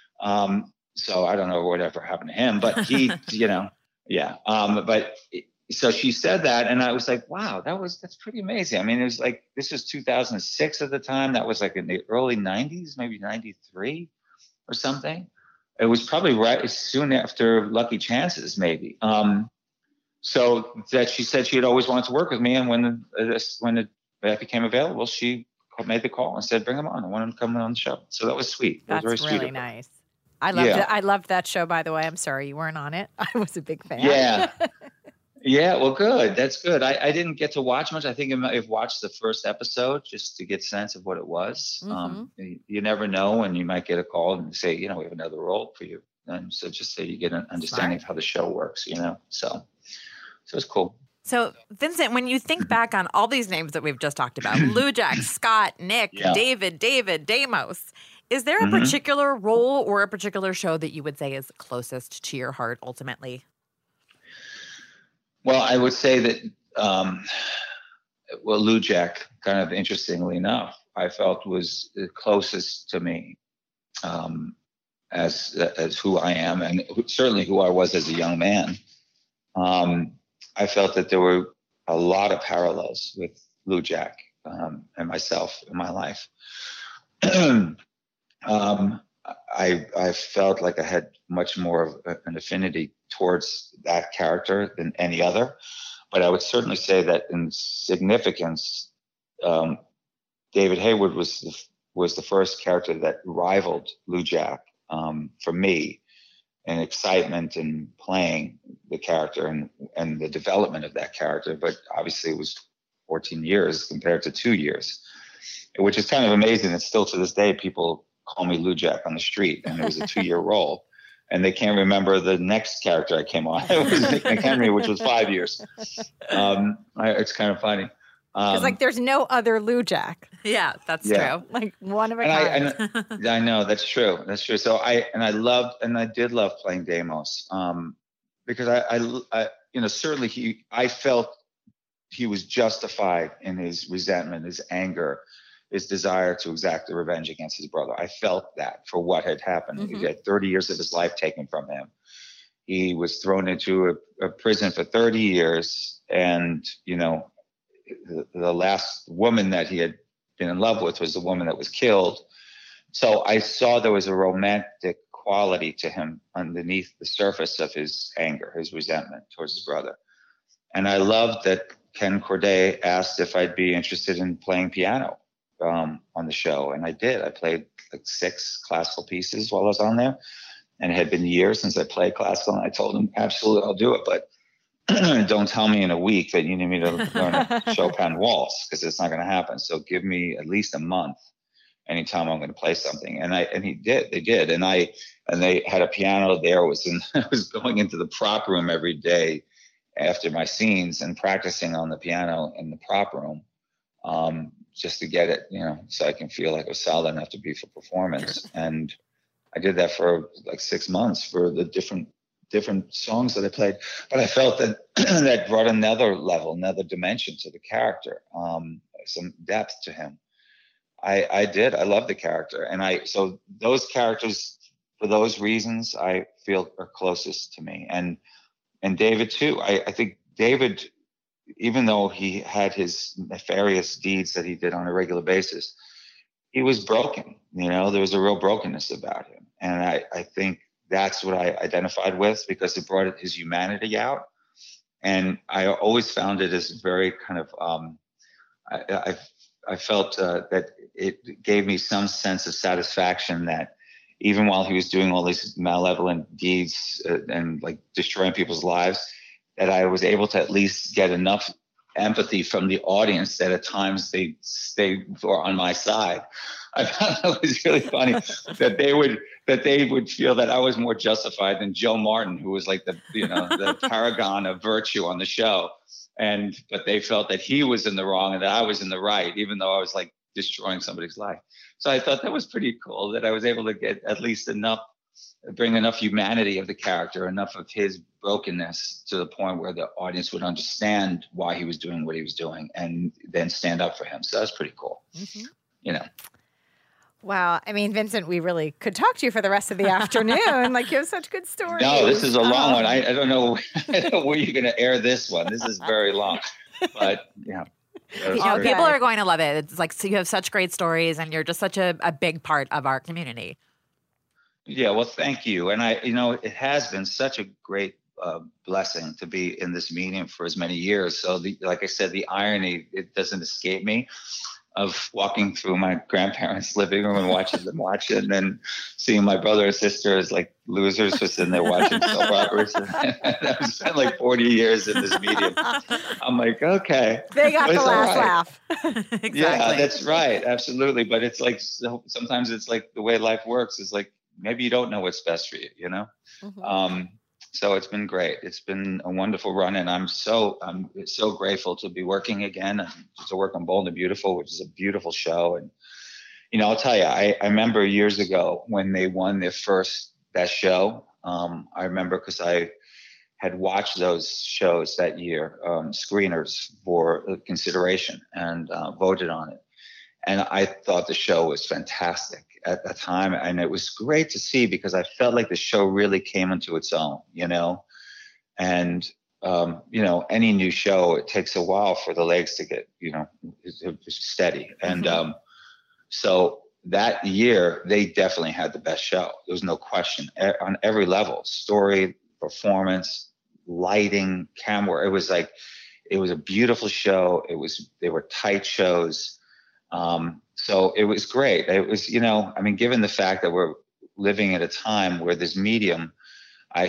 So I don't know whatever happened to him, but he, you know, yeah. But so she said that, and I was like, wow, that's pretty amazing. I mean, it was like, this was 2006 at the time. That was like in the early 90s, maybe 93 or something. It was probably right soon after Lucky Chances, maybe. So that she said she had always wanted to work with me, and when that became available, she made the call and said, bring him on. I want him to come on the show. So that was sweet. That's was very really sweet nice. I loved it. I loved that show, by the way. I'm sorry you weren't on it. I was a big fan. Yeah. Yeah, well, good. That's good. I didn't get to watch much. I think I might have watched the first episode just to get a sense of what it was. You never know, and you might get a call and say, we have another role for you. And so just so you get an understanding of how the show works, So it's cool. So, Vincent, when you think back on all these names that we've just talked about, Lou Jack, Scott, Nick, David, Deimos, is there a particular role or a particular show that you would say is closest to your heart ultimately? Well, I would say that, Lou Jack, kind of interestingly enough, I felt was the closest to me as who I am, and certainly who I was as a young man. I felt that there were a lot of parallels with Lou Jack and myself in my life. I felt like I had much more of an affinity towards that character than any other, but I would certainly say that in significance, David Hayward was the first character that rivaled Lou Jack for me in excitement in playing the character and the development of that character. But obviously it was 14 years compared to 2 years, which is kind of amazing that still to this day people call me Lou Jack on the street, and it was a 2-year role. And they can't remember the next character I came on. It was Nick McHenry, which was 5 years. It's kind of funny. It's there's no other Lou Jack. Yeah, that's true. One of a kind. I know, that's true. That's true. So I did love playing Deimos because I certainly I felt he was justified in his resentment, his anger, his desire to exact the revenge against his brother. I felt that for what had happened. He had 30 years of his life taken from him. He was thrown into a prison for 30 years. And, the last woman that he had been in love with was the woman that was killed. So I saw there was a romantic quality to him underneath the surface of his anger, his resentment towards his brother. And I loved that Ken Corday asked if I'd be interested in playing piano on the show, and I did. I played 6 classical pieces while I was on there, and it had been years since I played classical, and I told him, absolutely, I'll do it, but don't tell me in a week that you need me to learn a Chopin waltz, because it's not going to happen. So give me at least a month anytime I'm going to play something. And they did. And they had a piano there. I was going into the prop room every day after my scenes and practicing on the piano in the prop room. Just to get it, so I can feel like it was solid enough to be for performance. And I did that for 6 months for the different songs that I played. But I felt that that brought another level, another dimension to the character, some depth to him. I did. I love the character. So those characters, for those reasons, I feel are closest to me. And David too. I think David, even though he had his nefarious deeds that he did on a regular basis, he was broken. There was a real brokenness about him. And I think that's what I identified with, because it brought his humanity out. And I always found it as very kind of, I felt that it gave me some sense of satisfaction that even while he was doing all these malevolent deeds and destroying people's lives, that I was able to at least get enough empathy from the audience that at times they were on my side. I found it was really funny that they would feel that I was more justified than Joe Martin, who was the paragon of virtue on the show. But they felt that he was in the wrong and that I was in the right, even though I was destroying somebody's life. So I thought that was pretty cool that I was able to get at least bring enough humanity of the character, enough of his brokenness to the point where the audience would understand why he was doing what he was doing and then stand up for him. So that was pretty cool. Wow. I mean, Vincent, we really could talk to you for the rest of the afternoon. You have such good stories. No, this is a long one. I don't know where you're going to air this one. This is very long. But, people are going to love it. It's so you have such great stories, and you're just such a big part of our community. Yeah, well, thank you. And it has been such a great blessing to be in this medium for as many years. So like I said, the irony, it doesn't escape me. of walking through my grandparents' living room and watching them watch it, and then seeing my brother and sister as like losers just sitting there watching soap operas. And I've spent like 40 years in this medium. I'm like, okay. They got the last laugh. Exactly. Yeah, that's right. Absolutely. But it's like, sometimes it's like the way life works is like, maybe you don't know what's best for you, you know? Mm-hmm. So it's been great. It's been a wonderful run, and I'm so grateful to be working again, and to work on Bold and Beautiful, which is a beautiful show. And I'll tell you, I remember years ago when they won their first Best Show. I remember because I had watched those shows that year, screeners for consideration, and voted on it. And I thought the show was fantastic at that time. And it was great to see, because I felt like the show really came into its own, and, any new show, it takes a while for the legs to get, steady. And so that year, they definitely had the best show. There was no question on every level: story, performance, lighting, camera. It was a beautiful show. They were tight shows. So it was great. It was, given the fact that we're living at a time where this medium, I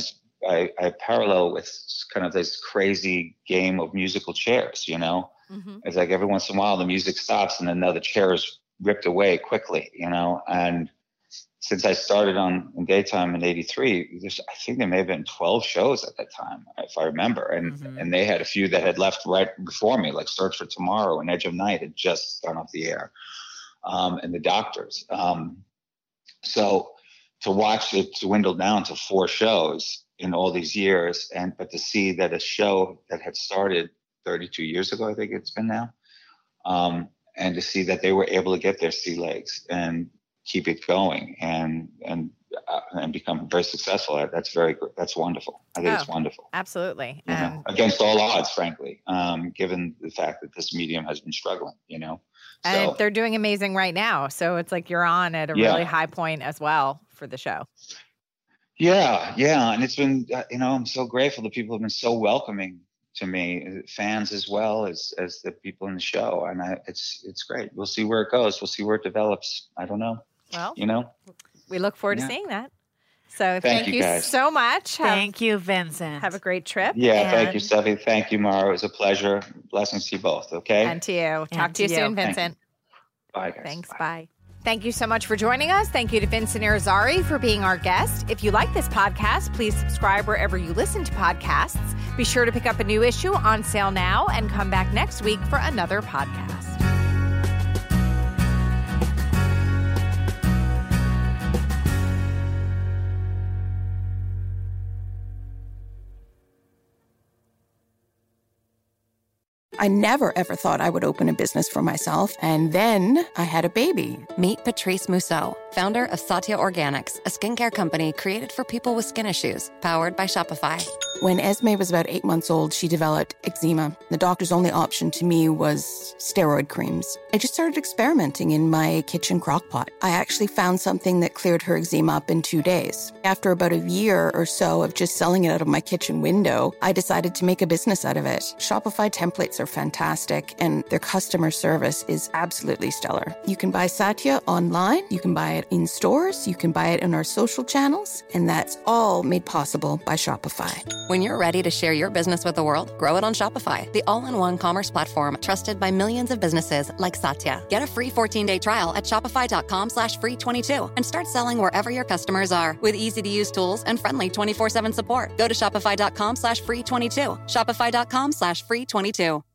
parallel with kind of this crazy game of musical chairs, Mm-hmm. It's like every once in a while the music stops and another chair is ripped away quickly, and since I started in daytime in 83, I think there may have been 12 shows at that time, if I remember. And they had a few that had left right before me, like Search for Tomorrow and Edge of Night had just gone off the air, and The Doctors. So to watch it dwindle down to 4 shows in all these years, but to see that a show that had started 32 years ago, I think it's been now, and to see that they were able to get their sea legs and keep it going and become very successful. That's very good. That's wonderful. I think it's wonderful. Absolutely. Against all odds, frankly, given the fact that this medium has been struggling, And they're doing amazing right now. So it's like you're on at a really high point as well for the show. Yeah. And it's been, I'm so grateful that people have been so welcoming to me, fans as well as the people in the show. And it's great. We'll see where it goes. We'll see where it develops. I don't know. Well, we look forward to seeing that. So thank you guys so much. Thank you, Vincent. Have a great trip. Yeah, thank you, Steffi. Thank you, Mara. It was a pleasure. Blessings to you both, okay? And to you. Talk to you soon, Vincent. Bye, guys. Thanks. Bye. Thank you so much for joining us. Thank you to Vincent Irizarry for being our guest. If you like this podcast, please subscribe wherever you listen to podcasts. Be sure to pick up a new issue on sale now and come back next week for another podcast. I never, ever thought I would open a business for myself. And then I had a baby. Meet Patrice Mousseau, founder of Satya Organics, a skincare company created for people with skin issues, powered by Shopify. When Esme was about 8 months old, she developed eczema. The doctor's only option to me was steroid creams. I just started experimenting in my kitchen crock pot. I actually found something that cleared her eczema up in 2 days. After about a year or so of just selling it out of my kitchen window, I decided to make a business out of it. Shopify templates are fantastic, and their customer service is absolutely stellar. You can buy Satya online, you can buy it in stores, you can buy it in our social channels, and that's all made possible by Shopify. When you're ready to share your business with the world, grow it on Shopify, the all-in-one commerce platform trusted by millions of businesses like Satya. Get a free 14-day trial at shopify.com/free22 and start selling wherever your customers are with easy-to-use tools and friendly 24/7 support. Go to shopify.com/free22. Shopify.com/free22.